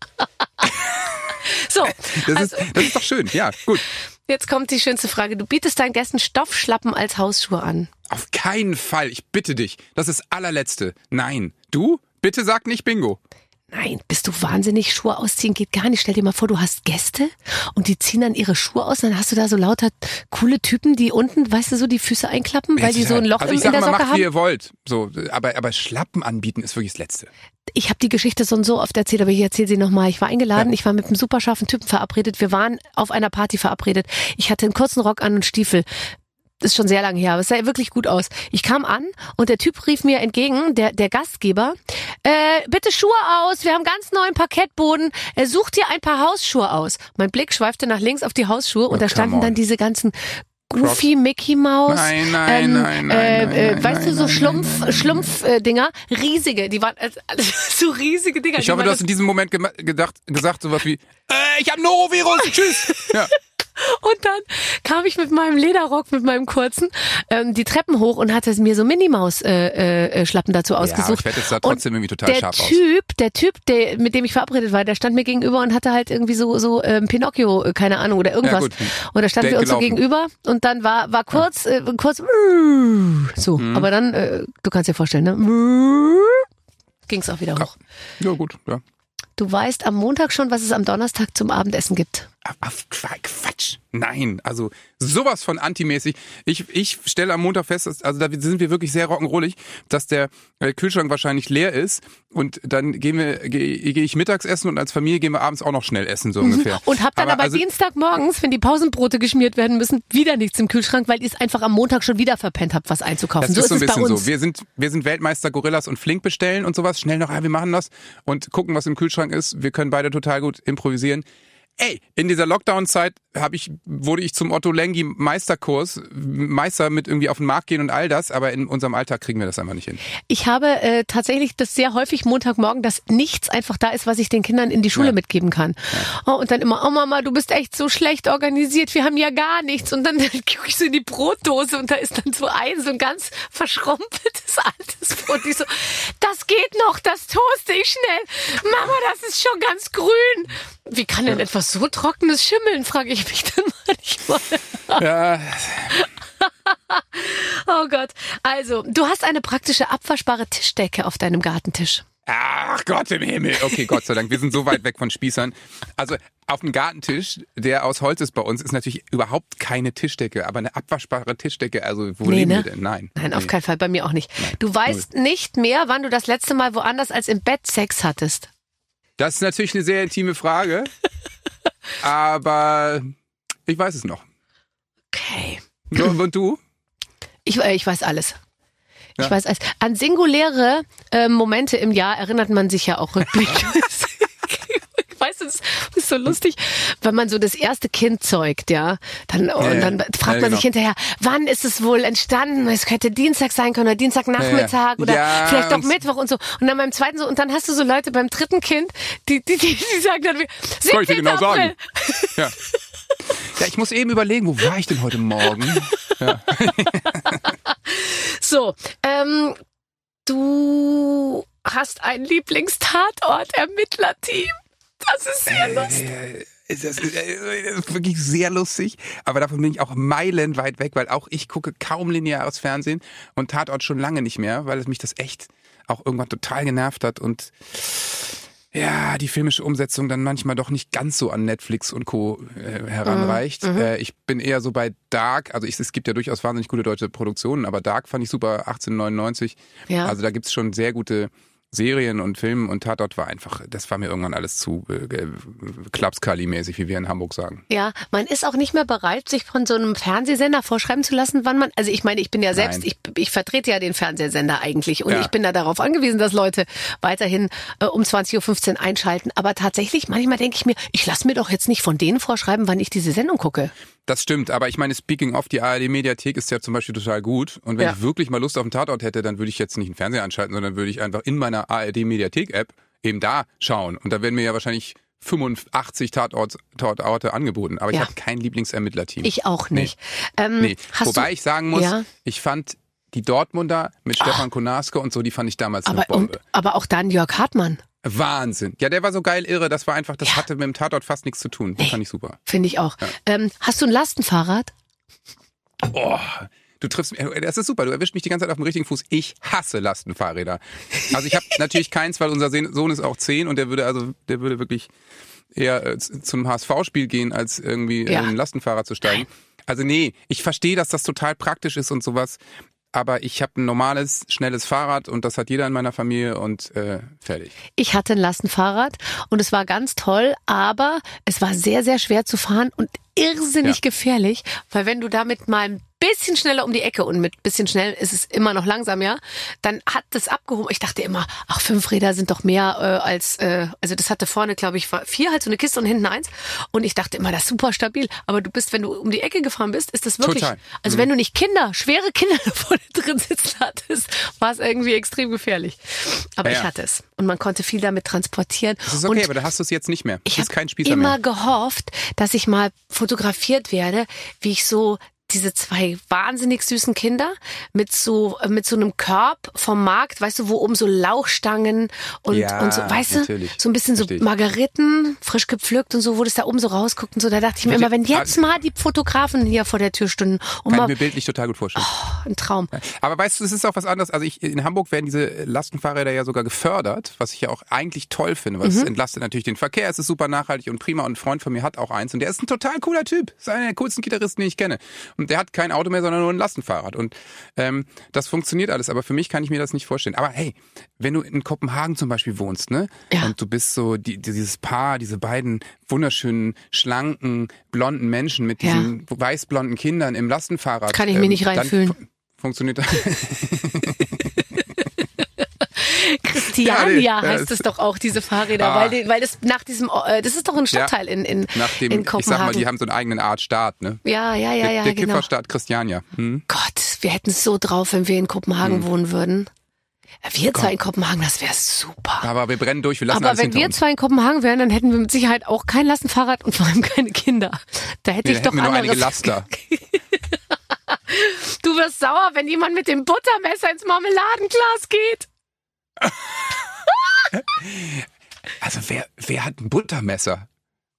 So, Das, also ist, das ist doch schön. Ja, gut. jetzt kommt die schönste Frage. Du bietest deinen Gästen Stoffschlappen als Hausschuhe an. Auf keinen Fall. Ich bitte dich. Das ist das allerletzte. Nein. Du? Bitte sag nicht Bingo. Nein, bist du wahnsinnig? Schuhe ausziehen geht gar nicht. Stell dir mal vor, du hast Gäste und die ziehen dann ihre Schuhe aus. Dann hast du da so lauter coole Typen, die unten, weißt du, so die Füße einklappen, weil die so ein Loch also im, ich in sag der mal, Socke macht, wie haben. ihr wollt. So, aber, aber Schlappen anbieten ist wirklich das Letzte. Ich habe die Geschichte so und so oft erzählt, aber ich erzähle sie nochmal. Ich war eingeladen, ich war mit einem super scharfen Typen verabredet. Wir waren auf einer Party verabredet. Ich hatte einen kurzen Rock an und Stiefel. Das ist schon sehr lange her, aber es sah wirklich gut aus. Ich kam an und der Typ rief mir entgegen, der der Gastgeber, äh, bitte Schuhe aus, wir haben ganz neuen Parkettboden, er sucht dir ein paar Hausschuhe aus. Mein Blick schweifte nach links auf die Hausschuhe und Oh, da standen come on. dann diese ganzen Goofy Mickey Maus, Nein, nein, ähm, nein, nein, äh, nein, äh, nein, weißt du, nein, so nein, Schlumpf, nein, Schlumpf äh, Dinger, riesige, die waren äh, so riesige Dinger. Ich die hoffe, man du das- hast in diesem Moment gema- gedacht, gesagt sowas wie, äh, ich hab Norovirus, tschüss. Ja. Und dann kam ich mit meinem Lederrock, mit meinem kurzen, ähm, die Treppen hoch und hatte mir so Minimaus-Schlappen dazu Ja, aber ausgesucht. ich werde jetzt da Und trotzdem irgendwie total der scharf aus. Typ, der Typ, der, mit dem ich verabredet war, der stand mir gegenüber und hatte halt irgendwie so so ähm, Pinocchio, äh, keine Ahnung, oder irgendwas. Ja, gut. Und da standen Der wir uns so gelaufen. gegenüber und dann war war kurz, äh, kurz so. Mhm. Aber dann, äh, du kannst dir vorstellen, ne? Ging's auch wieder hoch. Ja, gut, ja. Du weißt am Montag schon, was es am Donnerstag zum Abendessen gibt. Auf Quatsch. Nein, also sowas von antimäßig. Ich, ich stelle am Montag fest, dass, also da sind wir wirklich sehr rock'n'rollig, dass der Kühlschrank wahrscheinlich leer ist und dann gehen wir, gehe geh ich mittags essen und als Familie gehen wir abends auch noch schnell essen, so ungefähr. Und hab dann aber, aber also, Dienstagmorgens, wenn die Pausenbrote geschmiert werden müssen, wieder nichts im Kühlschrank, weil ihr es einfach am Montag schon wieder verpennt habt, was einzukaufen. Das so ist so ein ist es bisschen bei uns. so. Wir sind, wir sind Weltmeister Gorillas und flink bestellen und sowas. Schnell noch, ja, wir machen das und gucken, was im Kühlschrank ist. Wir können beide total gut improvisieren. Ey, in dieser Lockdown-Zeit habe ich, wurde ich zum Otto Lengi Meisterkurs, Meister mit irgendwie auf den Markt gehen und all das, aber in unserem Alltag kriegen wir das einfach nicht hin. Ich habe äh, tatsächlich das sehr häufig Montagmorgen, dass nichts einfach da ist, was ich den Kindern in die Schule ja. mitgeben kann. Ja. Oh, und dann immer, oh Mama, du bist echt so schlecht organisiert, wir haben ja gar nichts. Und dann gucke ich so in die Brotdose und da ist dann so ein, so ein ganz verschrumpeltes altes Brot. Ich so, das geht noch, das toaste ich schnell. Mama, das ist schon ganz grün. Wie kann denn ja. etwas so Trockenes schimmeln, frage ich mich dann manchmal. Ja. Oh Gott. Also, du hast eine praktische abwaschbare Tischdecke auf deinem Gartentisch. Ach Gott im Himmel. Okay, Gott sei Dank. Wir sind so weit weg von Spießern. Also auf dem Gartentisch, der aus Holz ist bei uns, ist natürlich überhaupt keine Tischdecke, aber eine abwaschbare Tischdecke. Also wo nee, leben ne? wir denn? Nein. Nein, nee. auf keinen Fall. Bei mir auch nicht. Nein. Du weißt Null. nicht mehr, wann du das letzte Mal woanders als im Bett Sex hattest. Das ist natürlich eine sehr intime Frage, aber ich weiß es noch. Okay. So, und du? Ich, äh, ich weiß alles. Ich Ja. weiß alles. An singuläre äh, Momente im Jahr erinnert man sich ja auch rückblickend. Weißt du, das ist so lustig, wenn man so das erste Kind zeugt, ja, dann, und Ja, ja. dann fragt Ja, man sich genau. hinterher, wann ist es wohl entstanden? Es könnte Dienstag sein können oder Dienstagnachmittag Ja, ja. oder Ja, vielleicht auch und- Mittwoch und so. Und dann beim zweiten so, und dann hast du so Leute beim dritten Kind, die, die, die, die sagen dann, Kann ich dir siebzehnten genau April. sagen. Ja. Ja, ich muss eben überlegen, wo war ich denn heute Morgen? Ja. So, ähm, du hast ein Lieblingstatort-Ermittlerteam. Das ist sehr lustig. Äh, Das ist, äh, das ist wirklich sehr lustig, aber davon bin ich auch meilenweit weg, weil auch ich gucke kaum lineares Fernsehen und Tatort schon lange nicht mehr, weil es mich das echt auch irgendwann total genervt hat und ja, die filmische Umsetzung dann manchmal doch nicht ganz so an Netflix und Co. Äh, heranreicht. Mhm. Äh, ich bin eher so bei Dark, also ich, es gibt ja durchaus wahnsinnig gute deutsche Produktionen, aber Dark fand ich super, achtzehnhundertneunundneunzig. Ja. Also da gibt's schon sehr gute Serien und Filme und Tatort war einfach, das war mir irgendwann alles zu äh, Klapskali-mäßig, wie wir in Hamburg sagen. Ja, man ist auch nicht mehr bereit, sich von so einem Fernsehsender vorschreiben zu lassen, wann man, also ich meine, ich bin ja selbst, ich, ich vertrete ja den Fernsehsender eigentlich und Ja. ich bin da darauf angewiesen, dass Leute weiterhin äh, um zwanzig Uhr fünfzehn einschalten, aber tatsächlich, manchmal denke ich mir, ich lasse mir doch jetzt nicht von denen vorschreiben, wann ich diese Sendung gucke. Das stimmt, aber ich meine, speaking of, die A R D-Mediathek ist ja zum Beispiel total gut und wenn Ja. ich wirklich mal Lust auf einen Tatort hätte, dann würde ich jetzt nicht einen Fernseher anschalten, sondern würde ich einfach in meiner A R D-Mediathek-App eben da schauen und da werden mir ja wahrscheinlich fünfundachtzig Tatorte, Tatorte angeboten, aber ich Ja. habe kein Lieblingsermittlerteam. Ich auch nicht. Ähm, Nee, hast wobei du, ich sagen muss, Ja. ich fand die Dortmunder mit Stefan Konarske und so, die fand ich damals eine aber, Bombe. und, aber auch dann Jörg Hartmann, Wahnsinn. Ja, der war so geil irre, das war einfach, das Ja. hatte mit dem Tatort fast nichts zu tun. Das Nee. fand ich super. finde ich auch. Ähm, hast du ein Lastenfahrrad? Oh, du triffst mich, das ist super, du erwischst mich die ganze Zeit auf dem richtigen Fuß. Ich hasse Lastenfahrräder. Also ich habe natürlich keins, weil unser Sohn ist auch zehn und der würde also, der würde wirklich eher äh, z- zum H S V-Spiel gehen, als irgendwie Ja. in ein Lastenfahrrad zu steigen. Also nee, ich verstehe, dass das total praktisch ist und sowas, aber ich habe ein normales, schnelles Fahrrad und das hat jeder in meiner Familie und äh, fertig. Ich hatte ein Lastenfahrrad und es war ganz toll, aber es war sehr, sehr schwer zu fahren und irrsinnig Ja. gefährlich, weil wenn du damit mal ein bisschen schneller um die Ecke und mit bisschen schnell ist es immer noch langsam, ja, dann hat das abgehoben. Ich dachte immer, ach, fünf Räder sind doch mehr äh, als, äh, also das hatte vorne, glaube ich, war vier, halt so eine Kiste und hinten eins und ich dachte immer, das ist super stabil, aber du bist, wenn du um die Ecke gefahren bist, ist das wirklich, Total. also Mhm. wenn du nicht Kinder, schwere Kinder da vorne drin sitzen hattest, war es irgendwie extrem gefährlich. Aber Ja, ich ja. hatte es und man konnte viel damit transportieren. Das ist okay, und aber da hast du es jetzt nicht mehr. Du ich bist habe kein Spießer immer mehr. gehofft, dass ich mal fotografiert werde, wie ich so diese zwei wahnsinnig süßen Kinder mit so mit so einem Korb vom Markt, weißt du, wo oben so Lauchstangen und, Ja, und so, weißt natürlich. du, so ein bisschen so Versteh ich. Margeriten, frisch gepflückt und so, wo das da oben so rausguckt und so. Da dachte ich mir Versteh- immer, wenn jetzt mal die Fotografen hier vor der Tür stünden und Kann ich mal mir bildlich total gut vorstellen. ein Traum. Aber weißt du, es ist auch was anderes. Also ich, in Hamburg werden diese Lastenfahrräder ja sogar gefördert, was ich ja auch eigentlich toll finde, weil es entlastet natürlich den Verkehr, es ist super nachhaltig und prima. Und ein Freund von mir hat auch eins und der ist ein total cooler Typ. Ist einer der coolsten Gitarristen, den ich kenne. Und der hat kein Auto mehr, sondern nur ein Lastenfahrrad. Und ähm, das funktioniert alles. Aber für mich kann ich mir das nicht vorstellen. Aber hey, wenn du in Kopenhagen zum Beispiel wohnst, ne? Ja. Und du bist so die, dieses Paar, diese beiden wunderschönen, schlanken, blonden Menschen mit diesen weißblonden Kindern im Lastenfahrrad. Kann ich mich nicht dann reinfühlen. fu- Funktioniert das? Christiania Ja, nee, ja, heißt es- es doch auch, diese Fahrräder, Ah. weil, die, weil das nach diesem, äh, das ist doch ein Stadtteil in, in, Nach dem, in ich sag mal, Kopenhagen. die haben so einen eigenen Art Staat, ne? ja, ja, ja, der ja, der genau. Kifferstaat Christiania. Hm? Gott, wir hätten es so drauf, wenn wir in Kopenhagen wohnen würden. Wir zwei in Kopenhagen, das wäre super. Aber wir brennen durch, wir lassen Aber alles wenn hinter wir uns. zwei in Kopenhagen wären, dann hätten wir mit Sicherheit auch kein Lastenfahrrad und vor allem keine Kinder. Da hätte Nee, ich da doch hätten wir nur anderes. einige Laster. Du wirst sauer, wenn jemand mit dem Buttermesser ins Marmeladenglas geht. Also wer, wer hat ein Buttermesser?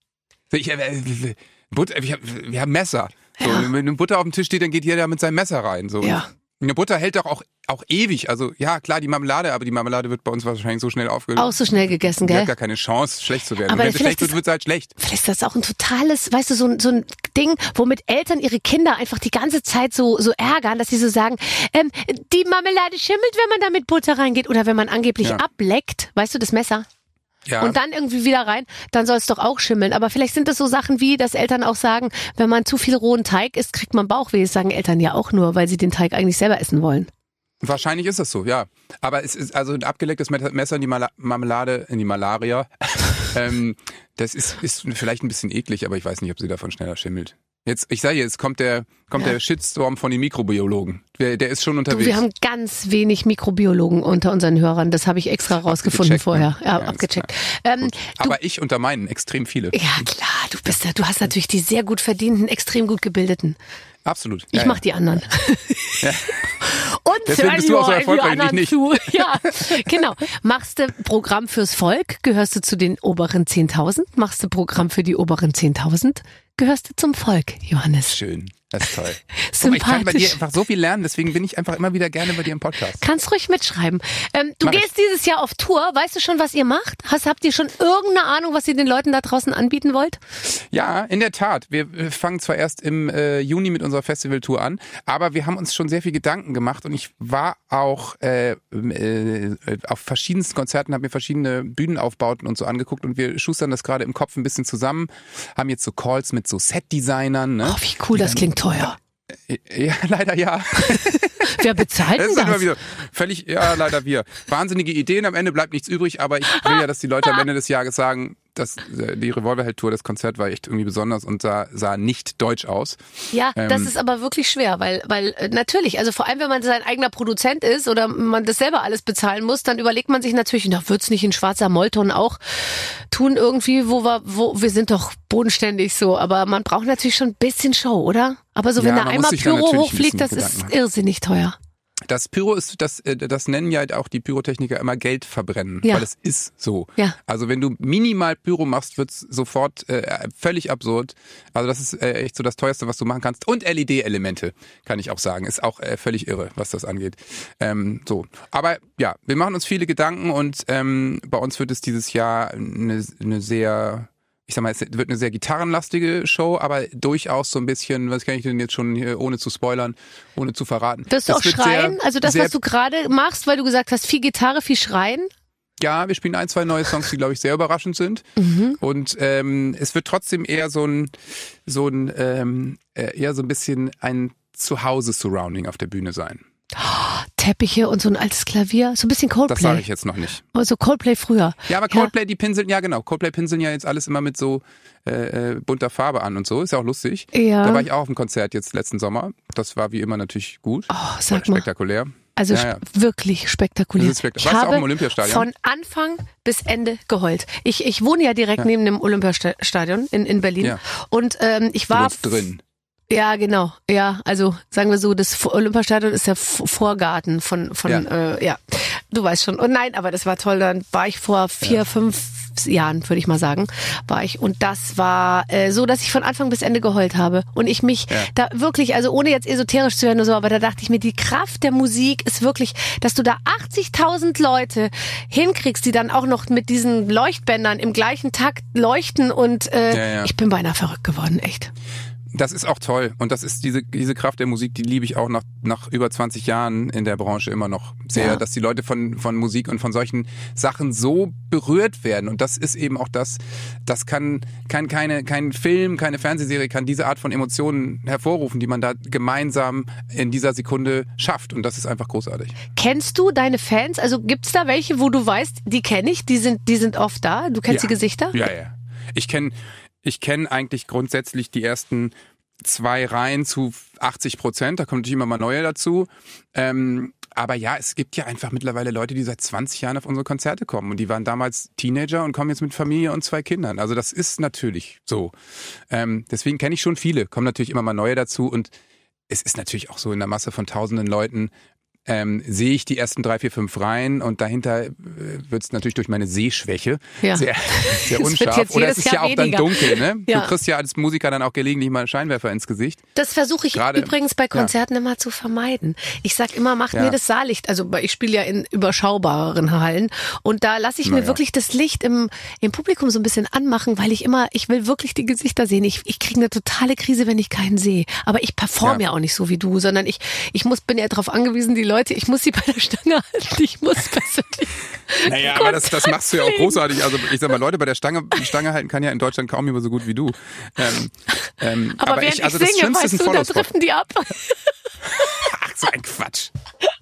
Ich, äh, Butter, wir, wir haben Messer. So, Ja. wenn eine Butter auf dem Tisch steht, dann geht jeder mit seinem Messer rein. So. Ja. Eine Butter hält doch auch, auch ewig. Also ja, klar, die Marmelade, aber die Marmelade wird bei uns wahrscheinlich so schnell aufgelöst. Auch so schnell gegessen, Die gell? hat gar keine Chance, schlecht zu werden. Aber Und wenn sie vielleicht schlecht wird, ist- wird sie halt schlecht. Vielleicht ist das auch ein totales, weißt du, so, ein- so ein Ding, womit Eltern ihre Kinder einfach die ganze Zeit so, so ärgern, dass sie so sagen, ähm, die Marmelade schimmelt, wenn man da mit Butter reingeht oder wenn man angeblich Ja. ableckt, weißt du, das Messer. Ja. Und dann irgendwie wieder rein, dann soll es doch auch schimmeln. Aber vielleicht sind das so Sachen wie, dass Eltern auch sagen, wenn man zu viel rohen Teig isst, kriegt man Bauchweh. Das sagen Eltern ja auch nur, weil sie den Teig eigentlich selber essen wollen. Wahrscheinlich ist das so, ja. Aber es ist also ein abgelecktes Messer in die Mala- Marmelade, in die Malaria. ähm, das ist, ist vielleicht ein bisschen eklig, aber ich weiß nicht, ob sie davon schneller schimmelt. Jetzt, ich sage jetzt kommt der, kommt Ja. der Shitstorm von den Mikrobiologen. Der, der ist schon Du, unterwegs. wir haben ganz wenig Mikrobiologen unter unseren Hörern. Das habe ich extra rausgefunden Abgecheckt, vorher. ne? Ja, Ja, ist abgecheckt. Ähm, Gut. du, Aber ich unter meinen extrem viele. ja, klar, du bist da, du hast natürlich die sehr gut verdienten, extrem gut gebildeten. Absolut. Ich ja, mach ja. die anderen. Ja. Und Deswegen hören bist du auch so nur erfolgreich, die anderen ich nicht. zu. Ja, genau. Machst du Programm fürs Volk, gehörst du zu den oberen zehntausend. Machst du Programm für die oberen zehntausend, gehörst du zum Volk, Johannes. Schön. Das ist toll. Guck mal, ich kann bei dir Sympathisch. einfach so viel lernen, deswegen bin ich einfach immer wieder gerne bei dir im Podcast. Kannst ruhig mitschreiben. Ähm, du Mach ich. gehst dieses Jahr auf Tour. Weißt du schon, was ihr macht? Hast, habt ihr schon irgendeine Ahnung, was ihr den Leuten da draußen anbieten wollt? Ja, in der Tat. Wir äh, fangen zwar erst im äh, Juni mit unserer Festivaltour an, aber wir haben uns schon sehr viel Gedanken gemacht und ich war auch äh, äh, auf verschiedensten Konzerten, habe mir verschiedene Bühnenaufbauten und so angeguckt und wir schustern das gerade im Kopf ein bisschen zusammen, haben jetzt so Calls mit so Set-Designern. Ne? Oh, wie cool, das klingt teuer. Ja, leider ja. Wer bezahlt Das denn ist immer das? wieder völlig, ja, leider wir. Wahnsinnige Ideen, am Ende bleibt nichts übrig, aber ich will ja, dass die Leute am Ende des Jahres sagen, dass äh, die Revolverheld-Tour, das Konzert war echt irgendwie besonders und sah, sah nicht deutsch aus. Ja, Ähm, das ist aber wirklich schwer, weil, weil äh, natürlich, also vor allem, wenn man sein eigener Produzent ist oder man das selber alles bezahlen muss, dann überlegt man sich natürlich, na, wird's nicht in schwarzer Mollton auch tun irgendwie, wo wir, wo wir sind doch bodenständig so, aber man braucht natürlich schon ein bisschen Show, oder? Aber so, wenn Ja, da man einmal muss sich da Pyro natürlich ein hochfliegt, bisschen das ist Gedanken machen. irrsinnig teuer. Das Pyro ist, das, äh, das nennen ja auch die Pyrotechniker immer Geld verbrennen, Ja. weil es ist so. Ja. Also wenn du minimal Pyro machst, wird's sofort äh, völlig absurd. Also das ist äh, echt so das teuerste, was du machen kannst. Und L E D-Elemente, kann ich auch sagen, ist auch äh, völlig irre, was das angeht. Ähm, so, aber ja, wir machen uns viele Gedanken und ähm, bei uns wird es dieses Jahr eine, eine sehr ich sag mal, es wird eine sehr gitarrenlastige Show, aber durchaus so ein bisschen, was kann ich denn jetzt schon hier, ohne zu spoilern, ohne zu verraten. Wirst du Das auch wird schreien? sehr- Also das, sehr, was du gerade machst, weil du gesagt hast, viel Gitarre, viel Schreien? Ja, wir spielen ein, zwei neue Songs, die, glaube ich, sehr überraschend sind. Mhm. Und ähm, es wird trotzdem eher so ein, so ein, ähm, äh, eher so ein bisschen ein Zuhause-Surrounding auf der Bühne sein. Teppiche und so ein altes Klavier, so ein bisschen Das sage Coldplay. ich jetzt noch nicht. Also Coldplay früher. Ja, aber Coldplay, die pinseln, ja genau, Coldplay pinseln ja jetzt alles immer mit so äh, äh, bunter Farbe an und so, ist ja auch lustig. Ja. Da war ich auch auf dem Konzert jetzt letzten Sommer. Das war wie immer natürlich gut. Oh, sag mal. Spektakulär. Also Ja, ja. sp- wirklich spektakulär. Das ist spektak- Ich Warst du auch habe im Olympiastadion? von Anfang bis Ende geheult. Ich, ich wohne ja direkt neben dem Olympiastadion in, in Berlin. Ja. Und ähm, ich Du war wohnst drin. Ja, genau. Ja, also sagen wir so, das Olympiastadion ist der Vorgarten von, von ja. Äh, ja, du weißt schon. Und nein, aber das war toll. Dann war ich vor vier, ja. fünf Jahren, würde ich mal sagen, war ich. Und das war äh, so, dass ich von Anfang bis Ende geheult habe. Und ich mich ja. da wirklich, also ohne jetzt esoterisch zu werden oder so, aber da dachte ich mir, die Kraft der Musik ist wirklich, dass du da achtzigtausend Leute hinkriegst, die dann auch noch mit diesen Leuchtbändern im gleichen Takt leuchten. Und äh, ja, ja. ich bin beinahe verrückt geworden, echt. Das ist auch toll. Und das ist diese diese Kraft der Musik, die liebe ich auch nach nach über zwanzig Jahren in der Branche immer noch sehr, ja. dass die Leute von von Musik und von solchen Sachen so berührt werden. Und das ist eben auch das, das kann kann keine kein Film, keine Fernsehserie kann diese Art von Emotionen hervorrufen, die man da gemeinsam in dieser Sekunde schafft. Und das ist einfach großartig. Kennst du deine Fans? Also gibt's da welche, wo du weißt, die kenne ich, die sind die sind oft da? Du kennst ja. die Gesichter? Ja, ja. Ich kenne Ich kenne eigentlich grundsätzlich die ersten zwei Reihen zu achtzig Prozent. Da kommt natürlich immer mal neue dazu. Ähm, aber ja, es gibt ja einfach mittlerweile Leute, die seit zwanzig Jahren auf unsere Konzerte kommen. Und die waren damals Teenager und kommen jetzt mit Familie und zwei Kindern. Also das ist natürlich so. Ähm, deswegen kenne ich schon viele. Kommen natürlich immer mal neue dazu. Und es ist natürlich auch so in der Masse von tausenden Leuten, Ähm, sehe ich die ersten drei, vier, fünf Reihen und dahinter äh, wird es natürlich durch meine Sehschwäche ja. sehr, sehr unscharf. Oder es ist ja auch weniger. Dann dunkel, ne? Ja. Du kriegst ja als Musiker dann auch gelegentlich mal einen Scheinwerfer ins Gesicht. Das versuche ich Gerade, übrigens bei Konzerten ja. immer zu vermeiden. Ich sag immer, macht ja. mir das Saallicht. Also ich spiele ja in überschaubareren Hallen und da lasse ich mir ja. wirklich das Licht im, im Publikum so ein bisschen anmachen, weil ich immer, ich will wirklich die Gesichter sehen. Ich, ich kriege eine totale Krise, wenn ich keinen sehe. Aber ich performe ja. ja auch nicht so wie du, sondern ich, ich muss, bin ja darauf angewiesen, die Leute, ich muss sie bei der Stange halten. Ich muss persönlich. Naja, aber das, das machst du ja auch großartig. Also ich sag mal, Leute bei der Stange, Stange halten kann ja in Deutschland kaum jemand so gut wie du. Ähm, ähm, aber, aber während ich, also ich singe, das weißt ist ein du, da driften die ab. Ach, so ein Quatsch.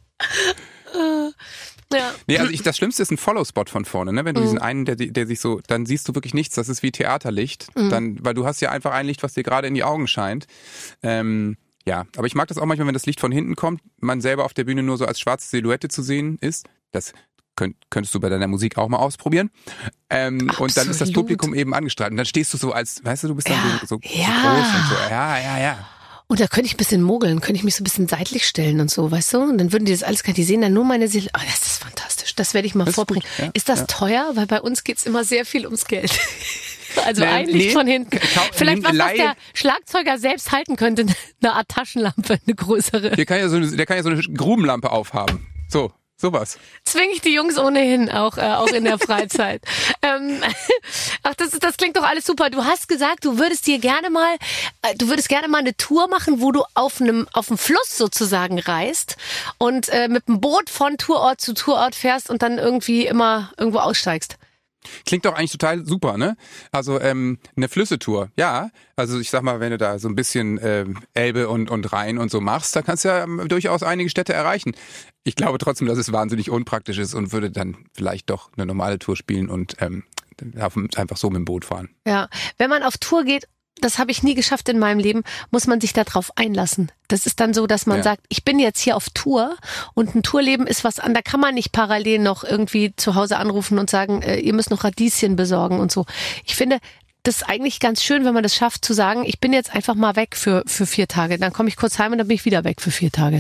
Ja. Nee, also ich, das Schlimmste ist ein Follow-Spot von vorne, ne? Wenn du mhm. diesen einen, der, der sich so, dann siehst du wirklich nichts, das ist wie Theaterlicht. Mhm. Dann, weil du hast ja einfach ein Licht, was dir gerade in die Augen scheint. Ähm, Ja, aber ich mag das auch manchmal, wenn das Licht von hinten kommt, man selber auf der Bühne nur so als schwarze Silhouette zu sehen ist. Das könnt, könntest du bei deiner Musik auch mal ausprobieren. Ähm, und dann ist das Publikum eben angestrahlt. Und dann stehst du so als, weißt du, du bist dann ja, so, so, ja. so groß und so. Ja, ja, ja. Und da könnte ich ein bisschen mogeln, könnte ich mich so ein bisschen seitlich stellen und so, weißt du? Und dann würden die das alles, die sehen dann nur meine Seele. Oh, das ist fantastisch. Das werde ich mal das vorbringen. Ist, ja, ist das ja. teuer? Weil bei uns geht's immer sehr viel ums Geld. Also nee, ein Licht nee, von hinten. Vielleicht was, was der Schlagzeuger selbst halten könnte, eine Art Taschenlampe, eine größere. Der kann ja so eine, der kann ja so eine Grubenlampe aufhaben. So, sowas. Zwinge ich die Jungs ohnehin auch, äh, auch in der Freizeit. ähm, ach, das, das klingt doch alles super. Du hast gesagt, du würdest dir gerne mal, äh, du würdest gerne mal eine Tour machen, wo du auf einem, auf dem Fluss sozusagen reist und äh, mit dem Boot von Tourort zu Tourort fährst und dann irgendwie immer irgendwo aussteigst. Klingt doch eigentlich total super, ne? Also ähm, eine Flüssetour, ja. Also ich sag mal, wenn du da so ein bisschen ähm, Elbe und, und Rhein und so machst, dann kannst du ja ähm, durchaus einige Städte erreichen. Ich glaube trotzdem, dass es wahnsinnig unpraktisch ist und würde dann vielleicht doch eine normale Tour spielen und ähm, einfach so mit dem Boot fahren. Ja, wenn man auf Tour geht, das habe ich nie geschafft in meinem Leben, muss man sich darauf einlassen. Das ist dann so, dass man ja. sagt, ich bin jetzt hier auf Tour und ein Tourleben ist was an, da kann man nicht parallel noch irgendwie zu Hause anrufen und sagen, äh, ihr müsst noch Radieschen besorgen und so. Ich finde, das ist eigentlich ganz schön, wenn man das schafft zu sagen, ich bin jetzt einfach mal weg für, für vier Tage. Dann komme ich kurz heim und dann bin ich wieder weg für vier Tage.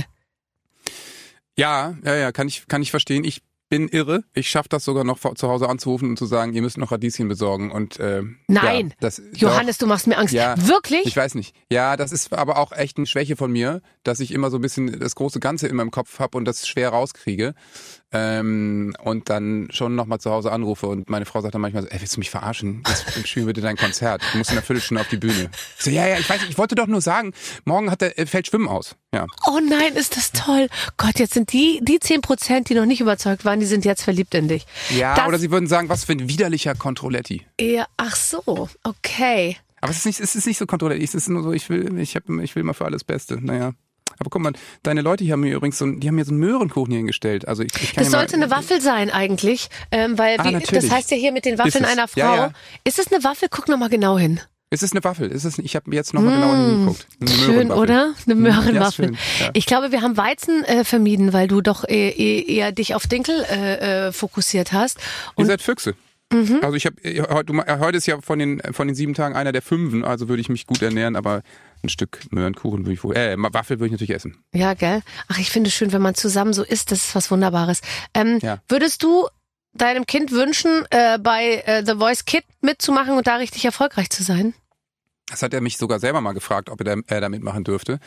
Ja, ja, ja, kann ich, kann ich verstehen. Ich bin irre. Ich schaffe das sogar noch zu Hause anzurufen und zu sagen, ihr müsst noch Radieschen besorgen. Und äh, Nein, ja, das, Johannes, doch, du machst mir Angst. Ja, wirklich? Ich weiß nicht. Ja, das ist aber auch echt eine Schwäche von mir, dass ich immer so ein bisschen das große Ganze in meinem Kopf habe und das schwer rauskriege. Ähm, und dann schon nochmal zu Hause anrufe und meine Frau sagt dann manchmal so, ey, willst du mich verarschen? Jetzt spielen wir bitte dein Konzert. Du musst in einer Viertelstunde auf die Bühne. Ich so, ja, ja, ich weiß nicht, ich wollte doch nur sagen, morgen hat der, fällt Schwimmen aus. Ja. Oh nein, ist das toll. Gott, jetzt sind die, die zehn Prozent, die noch nicht überzeugt waren, die sind jetzt verliebt in dich. Ja, das, oder sie würden sagen, was für ein widerlicher Controletti. Ja, ach so, okay. Aber es ist nicht, es ist nicht so Controletti, es ist nur so, ich will, ich hab, ich will mal für alles Beste, naja. Aber guck mal, deine Leute hier haben mir übrigens so, die haben mir so einen Möhrenkuchen hier hingestellt. Also ich, ich kann das ja sollte mal, eine Waffel sein eigentlich, ähm, weil ah, wie, das heißt ja hier mit den Waffeln einer Frau. Ja, ja. Ist es eine Waffel? Guck noch mal genau hin. Es ist eine Waffel. Es ist, ich habe jetzt noch mal mmh, genau hingeguckt. Eine schön, oder? Eine Möhrenwaffel. Ja, schön, ja. Ich glaube, wir haben Weizen äh, vermieden, weil du doch eh, eh, eher dich auf Dinkel äh, äh, fokussiert hast. Und ihr seid Füchse. Mhm. Also ich habe heute, heute ist ja von den von den sieben Tagen einer der Fünfen, also würde ich mich gut ernähren, aber ein Stück Möhrenkuchen würde ich wohl, äh, Waffel würde ich natürlich essen. Ja, gell? Ach, ich finde es schön, wenn man zusammen so isst, das ist was Wunderbares. Ähm, ja. Würdest du deinem Kind wünschen, äh, bei äh, The Voice Kid mitzumachen und da richtig erfolgreich zu sein? Das hat er mich sogar selber mal gefragt, ob er da, äh, da mitmachen dürfte.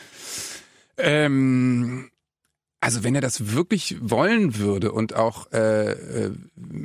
Ähm, also wenn er das wirklich wollen würde und auch äh, äh,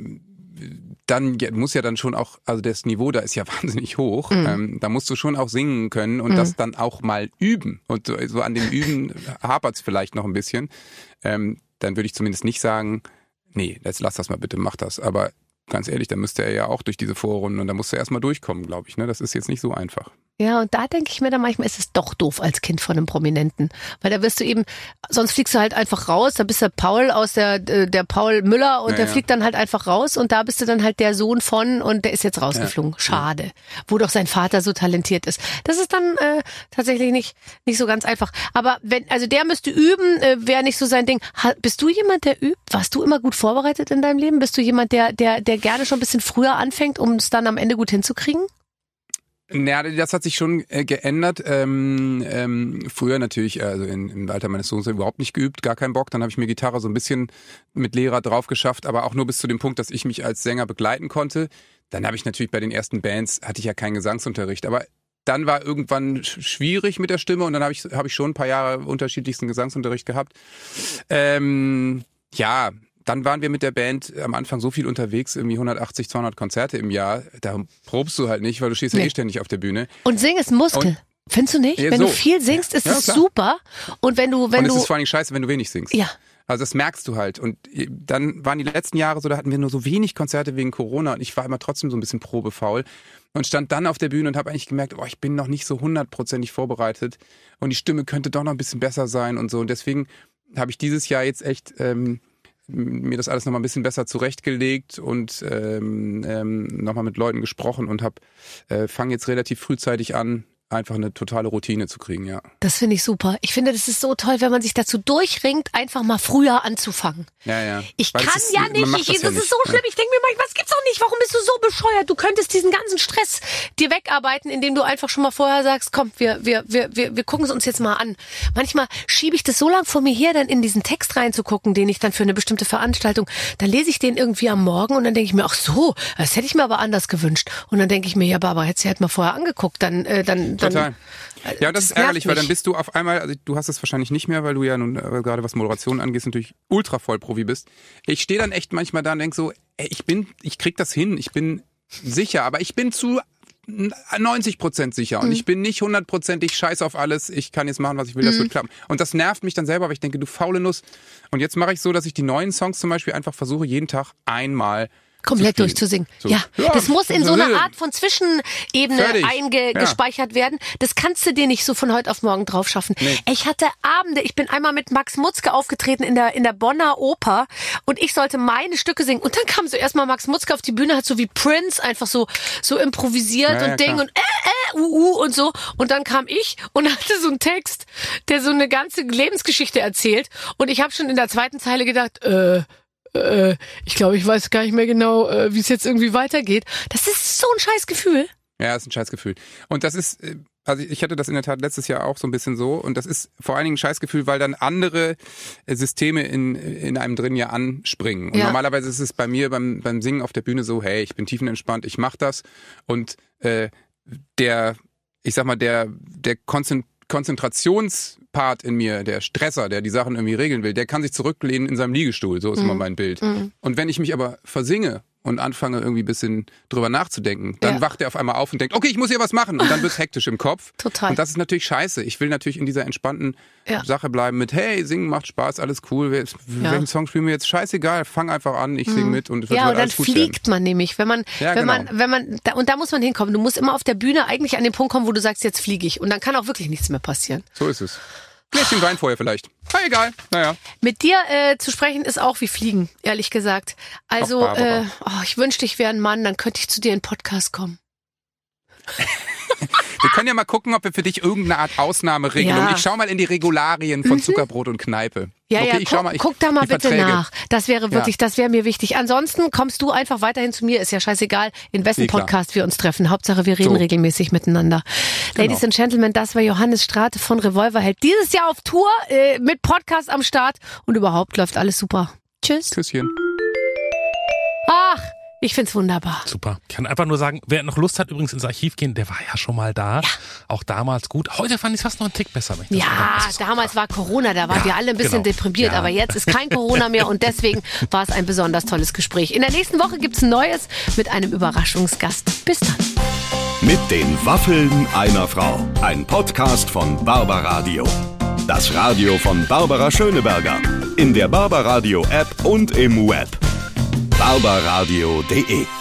dann ja, muss ja dann schon auch, also das Niveau da ist ja wahnsinnig hoch, mhm. ähm, da musst du schon auch singen können und mhm. das dann auch mal üben. Und so, so an dem Üben hapert's vielleicht noch ein bisschen. Ähm, dann würde ich zumindest nicht sagen, nee, jetzt lass das mal bitte, mach das. Aber ganz ehrlich, da müsste er ja auch durch diese Vorrunden und da musst du erstmal durchkommen, glaube ich. Ne? Das ist jetzt nicht so einfach. Ja, und da denke ich mir dann manchmal, ist es doch doof als Kind von einem Prominenten. Weil da wirst du eben, sonst fliegst du halt einfach raus, da bist du Paul aus der, der Paul Müller und ja, der ja. fliegt dann halt einfach raus und da bist du dann halt der Sohn von und der ist jetzt rausgeflogen. Ja. Schade. Ja. Wo doch sein Vater so talentiert ist. Das ist dann äh, tatsächlich nicht, nicht so ganz einfach. Aber wenn, also der müsste üben, äh, wäre nicht so sein Ding. Ha, bist du jemand, der übt? Warst du immer gut vorbereitet in deinem Leben? Bist du jemand, der, der, der gerne schon ein bisschen früher anfängt, um es dann am Ende gut hinzukriegen? Ja, das hat sich schon äh, geändert. Ähm, ähm, früher natürlich, also in, im Alter meines Sohnes überhaupt nicht geübt, gar keinen Bock. Dann habe ich mir Gitarre so ein bisschen mit Lehrer drauf geschafft, aber auch nur bis zu dem Punkt, dass ich mich als Sänger begleiten konnte. Dann habe ich natürlich bei den ersten Bands, hatte ich ja keinen Gesangsunterricht, aber dann war irgendwann schwierig mit der Stimme und dann habe ich, hab ich schon ein paar Jahre unterschiedlichsten Gesangsunterricht gehabt. Ähm, ja, Dann waren wir mit der Band am Anfang so viel unterwegs, irgendwie hundertachtzig, zweihundert Konzerte im Jahr. Da probst du halt nicht, weil du stehst nee. ja eh ständig auf der Bühne. Und Singen ist ein Muskel. Und findest du nicht? Ja, wenn so. du viel singst, ist es ja, super. Und wenn du, wenn Und du. es ist vor allem scheiße, wenn du wenig singst. Ja. Also das merkst du halt. Und dann waren die letzten Jahre so, da hatten wir nur so wenig Konzerte wegen Corona und ich war immer trotzdem so ein bisschen probefaul und stand dann auf der Bühne und habe eigentlich gemerkt, oh, ich bin noch nicht so hundertprozentig vorbereitet und die Stimme könnte doch noch ein bisschen besser sein und so. Und deswegen habe ich dieses Jahr jetzt echt ähm, mir das alles nochmal ein bisschen besser zurechtgelegt und ähm, ähm, nochmal mit Leuten gesprochen und hab äh, fange jetzt relativ frühzeitig an, einfach eine totale Routine zu kriegen, ja. Das finde ich super. Ich finde, das ist so toll, wenn man sich dazu durchringt, einfach mal früher anzufangen. Ja, ja. Ich Weil kann ist, ja nicht, ich, das, das ja ist so nicht. schlimm. Ich denke mir manchmal, was gibt's doch nicht? Warum bist du so bescheuert? Du könntest diesen ganzen Stress dir wegarbeiten, indem du einfach schon mal vorher sagst, komm, wir, wir, wir, wir, wir gucken es uns jetzt mal an. Manchmal schiebe ich das so lang vor mir her, dann in diesen Text reinzugucken, den ich dann für eine bestimmte Veranstaltung, dann lese ich den irgendwie am Morgen und dann denke ich mir, ach so, das hätte ich mir aber anders gewünscht. Und dann denke ich mir, ja, Barbara, hättest du halt mal vorher angeguckt, dann, äh, dann, dann Total. Ja, und das, das ist ärgerlich, weil dann bist du auf einmal, also du hast es wahrscheinlich nicht mehr, weil du ja nun äh, gerade was Moderation angeht, natürlich ultra Vollprofi bist. Ich stehe dann echt manchmal da und denk so, ey, ich bin, ich krieg das hin, ich bin sicher, aber ich bin zu neunzig Prozent sicher und mhm. ich bin nicht hundertprozentig scheiß auf alles, ich kann jetzt machen, was ich will, das mhm. wird klappen. Und das nervt mich dann selber, aber ich denke, du faule Nuss. Und jetzt mache ich so, dass ich die neuen Songs zum Beispiel einfach versuche, jeden Tag einmal komplett durchzusingen. So. Ja, ja, das muss in so einer Art von Zwischenebene eingespeichert ja. werden. Das kannst du dir nicht so von heute auf morgen drauf schaffen. Nee. Ich hatte Abende, ich bin einmal mit Max Mutzke aufgetreten in der in der Bonner Oper und ich sollte meine Stücke singen und dann kam so erstmal Max Mutzke auf die Bühne, hat so wie Prince einfach so so improvisiert ja, und ja, Ding klar. und äh, äh, uh, uh und so und dann kam ich und hatte so einen Text, der so eine ganze Lebensgeschichte erzählt und ich habe schon in der zweiten Zeile gedacht, äh ich glaube, ich weiß gar nicht mehr genau, wie es jetzt irgendwie weitergeht. Das ist so ein scheiß Gefühl. Ja, das ist ein scheiß Gefühl. Und das ist, also ich hatte das in der Tat letztes Jahr auch so ein bisschen so. Und das ist vor allen Dingen ein scheiß Gefühl, weil dann andere Systeme in, in einem drin ja anspringen. Und ja. normalerweise ist es bei mir beim, beim Singen auf der Bühne so, hey, ich bin tiefenentspannt, ich mach das. Und äh, der, ich sag mal, der, der Konzentration Konzentrationspart in mir, der Stresser, der die Sachen irgendwie regeln will, der kann sich zurücklehnen in seinem Liegestuhl, so ist mm. immer mein Bild. Mm. Und wenn ich mich aber versinge und anfange irgendwie ein bisschen drüber nachzudenken, dann ja. wacht er auf einmal auf und denkt, okay, ich muss hier was machen und dann wird es hektisch im Kopf. Total. Und das ist natürlich scheiße. Ich will natürlich in dieser entspannten ja. Sache bleiben mit, hey, singen macht Spaß, alles cool, ja. welchen Song spielen wir jetzt? Scheißegal, fang einfach an, ich singe mit und es wird ja, und alles gut werden. Ja, und dann fliegt man nämlich, wenn man, ja, wenn genau. man, wenn man, da, und da muss man hinkommen. Du musst immer auf der Bühne eigentlich an den Punkt kommen, wo du sagst, jetzt fliege ich und dann kann auch wirklich nichts mehr passieren. So ist es. Gläschen Wein vorher vielleicht. Ah, egal. Naja. Mit dir äh, zu sprechen ist auch wie Fliegen, ehrlich gesagt. Also, Ach, äh, oh, ich wünschte, ich wäre ein Mann, dann könnte ich zu dir in den Podcast kommen. Wir können ja mal gucken, ob wir für dich irgendeine Art Ausnahmeregelung. Ja. Ich schau mal in die Regularien von Zuckerbrot und Kneipe. Ja, okay, ja, ich guck, schau mal, ich, guck da mal die bitte Verträge. nach. Das wäre wirklich, Ja. das wäre mir wichtig. Ansonsten kommst du einfach weiterhin zu mir, ist ja scheißegal, in wessen Nee, klar. Podcast wir uns treffen. Hauptsache, wir reden So. regelmäßig miteinander. Genau. Ladies and Gentlemen, das war Johannes Strate von Revolverheld. Dieses Jahr auf Tour, äh, mit Podcast am Start und überhaupt läuft alles super. Tschüss. Küsschen. Ach, ich find's wunderbar. Super. Ich kann einfach nur sagen, wer noch Lust hat, übrigens ins Archiv gehen, der war ja schon mal da. Ja. Auch damals gut. Heute fand ich es fast noch einen Tick besser. Wenn ich das Ja, sagen. Das ist damals war Corona, da waren Ja, wir alle ein bisschen genau. deprimiert, Ja. aber jetzt ist kein Corona mehr und deswegen war es ein besonders tolles Gespräch. In der nächsten Woche gibt's ein Neues mit einem Überraschungsgast. Bis dann. Mit den Waffeln einer Frau. Ein Podcast von Barbaradio. Das Radio von Barbara Schöneberger. In der Barbaradio App und im Web. barbaradio punkt de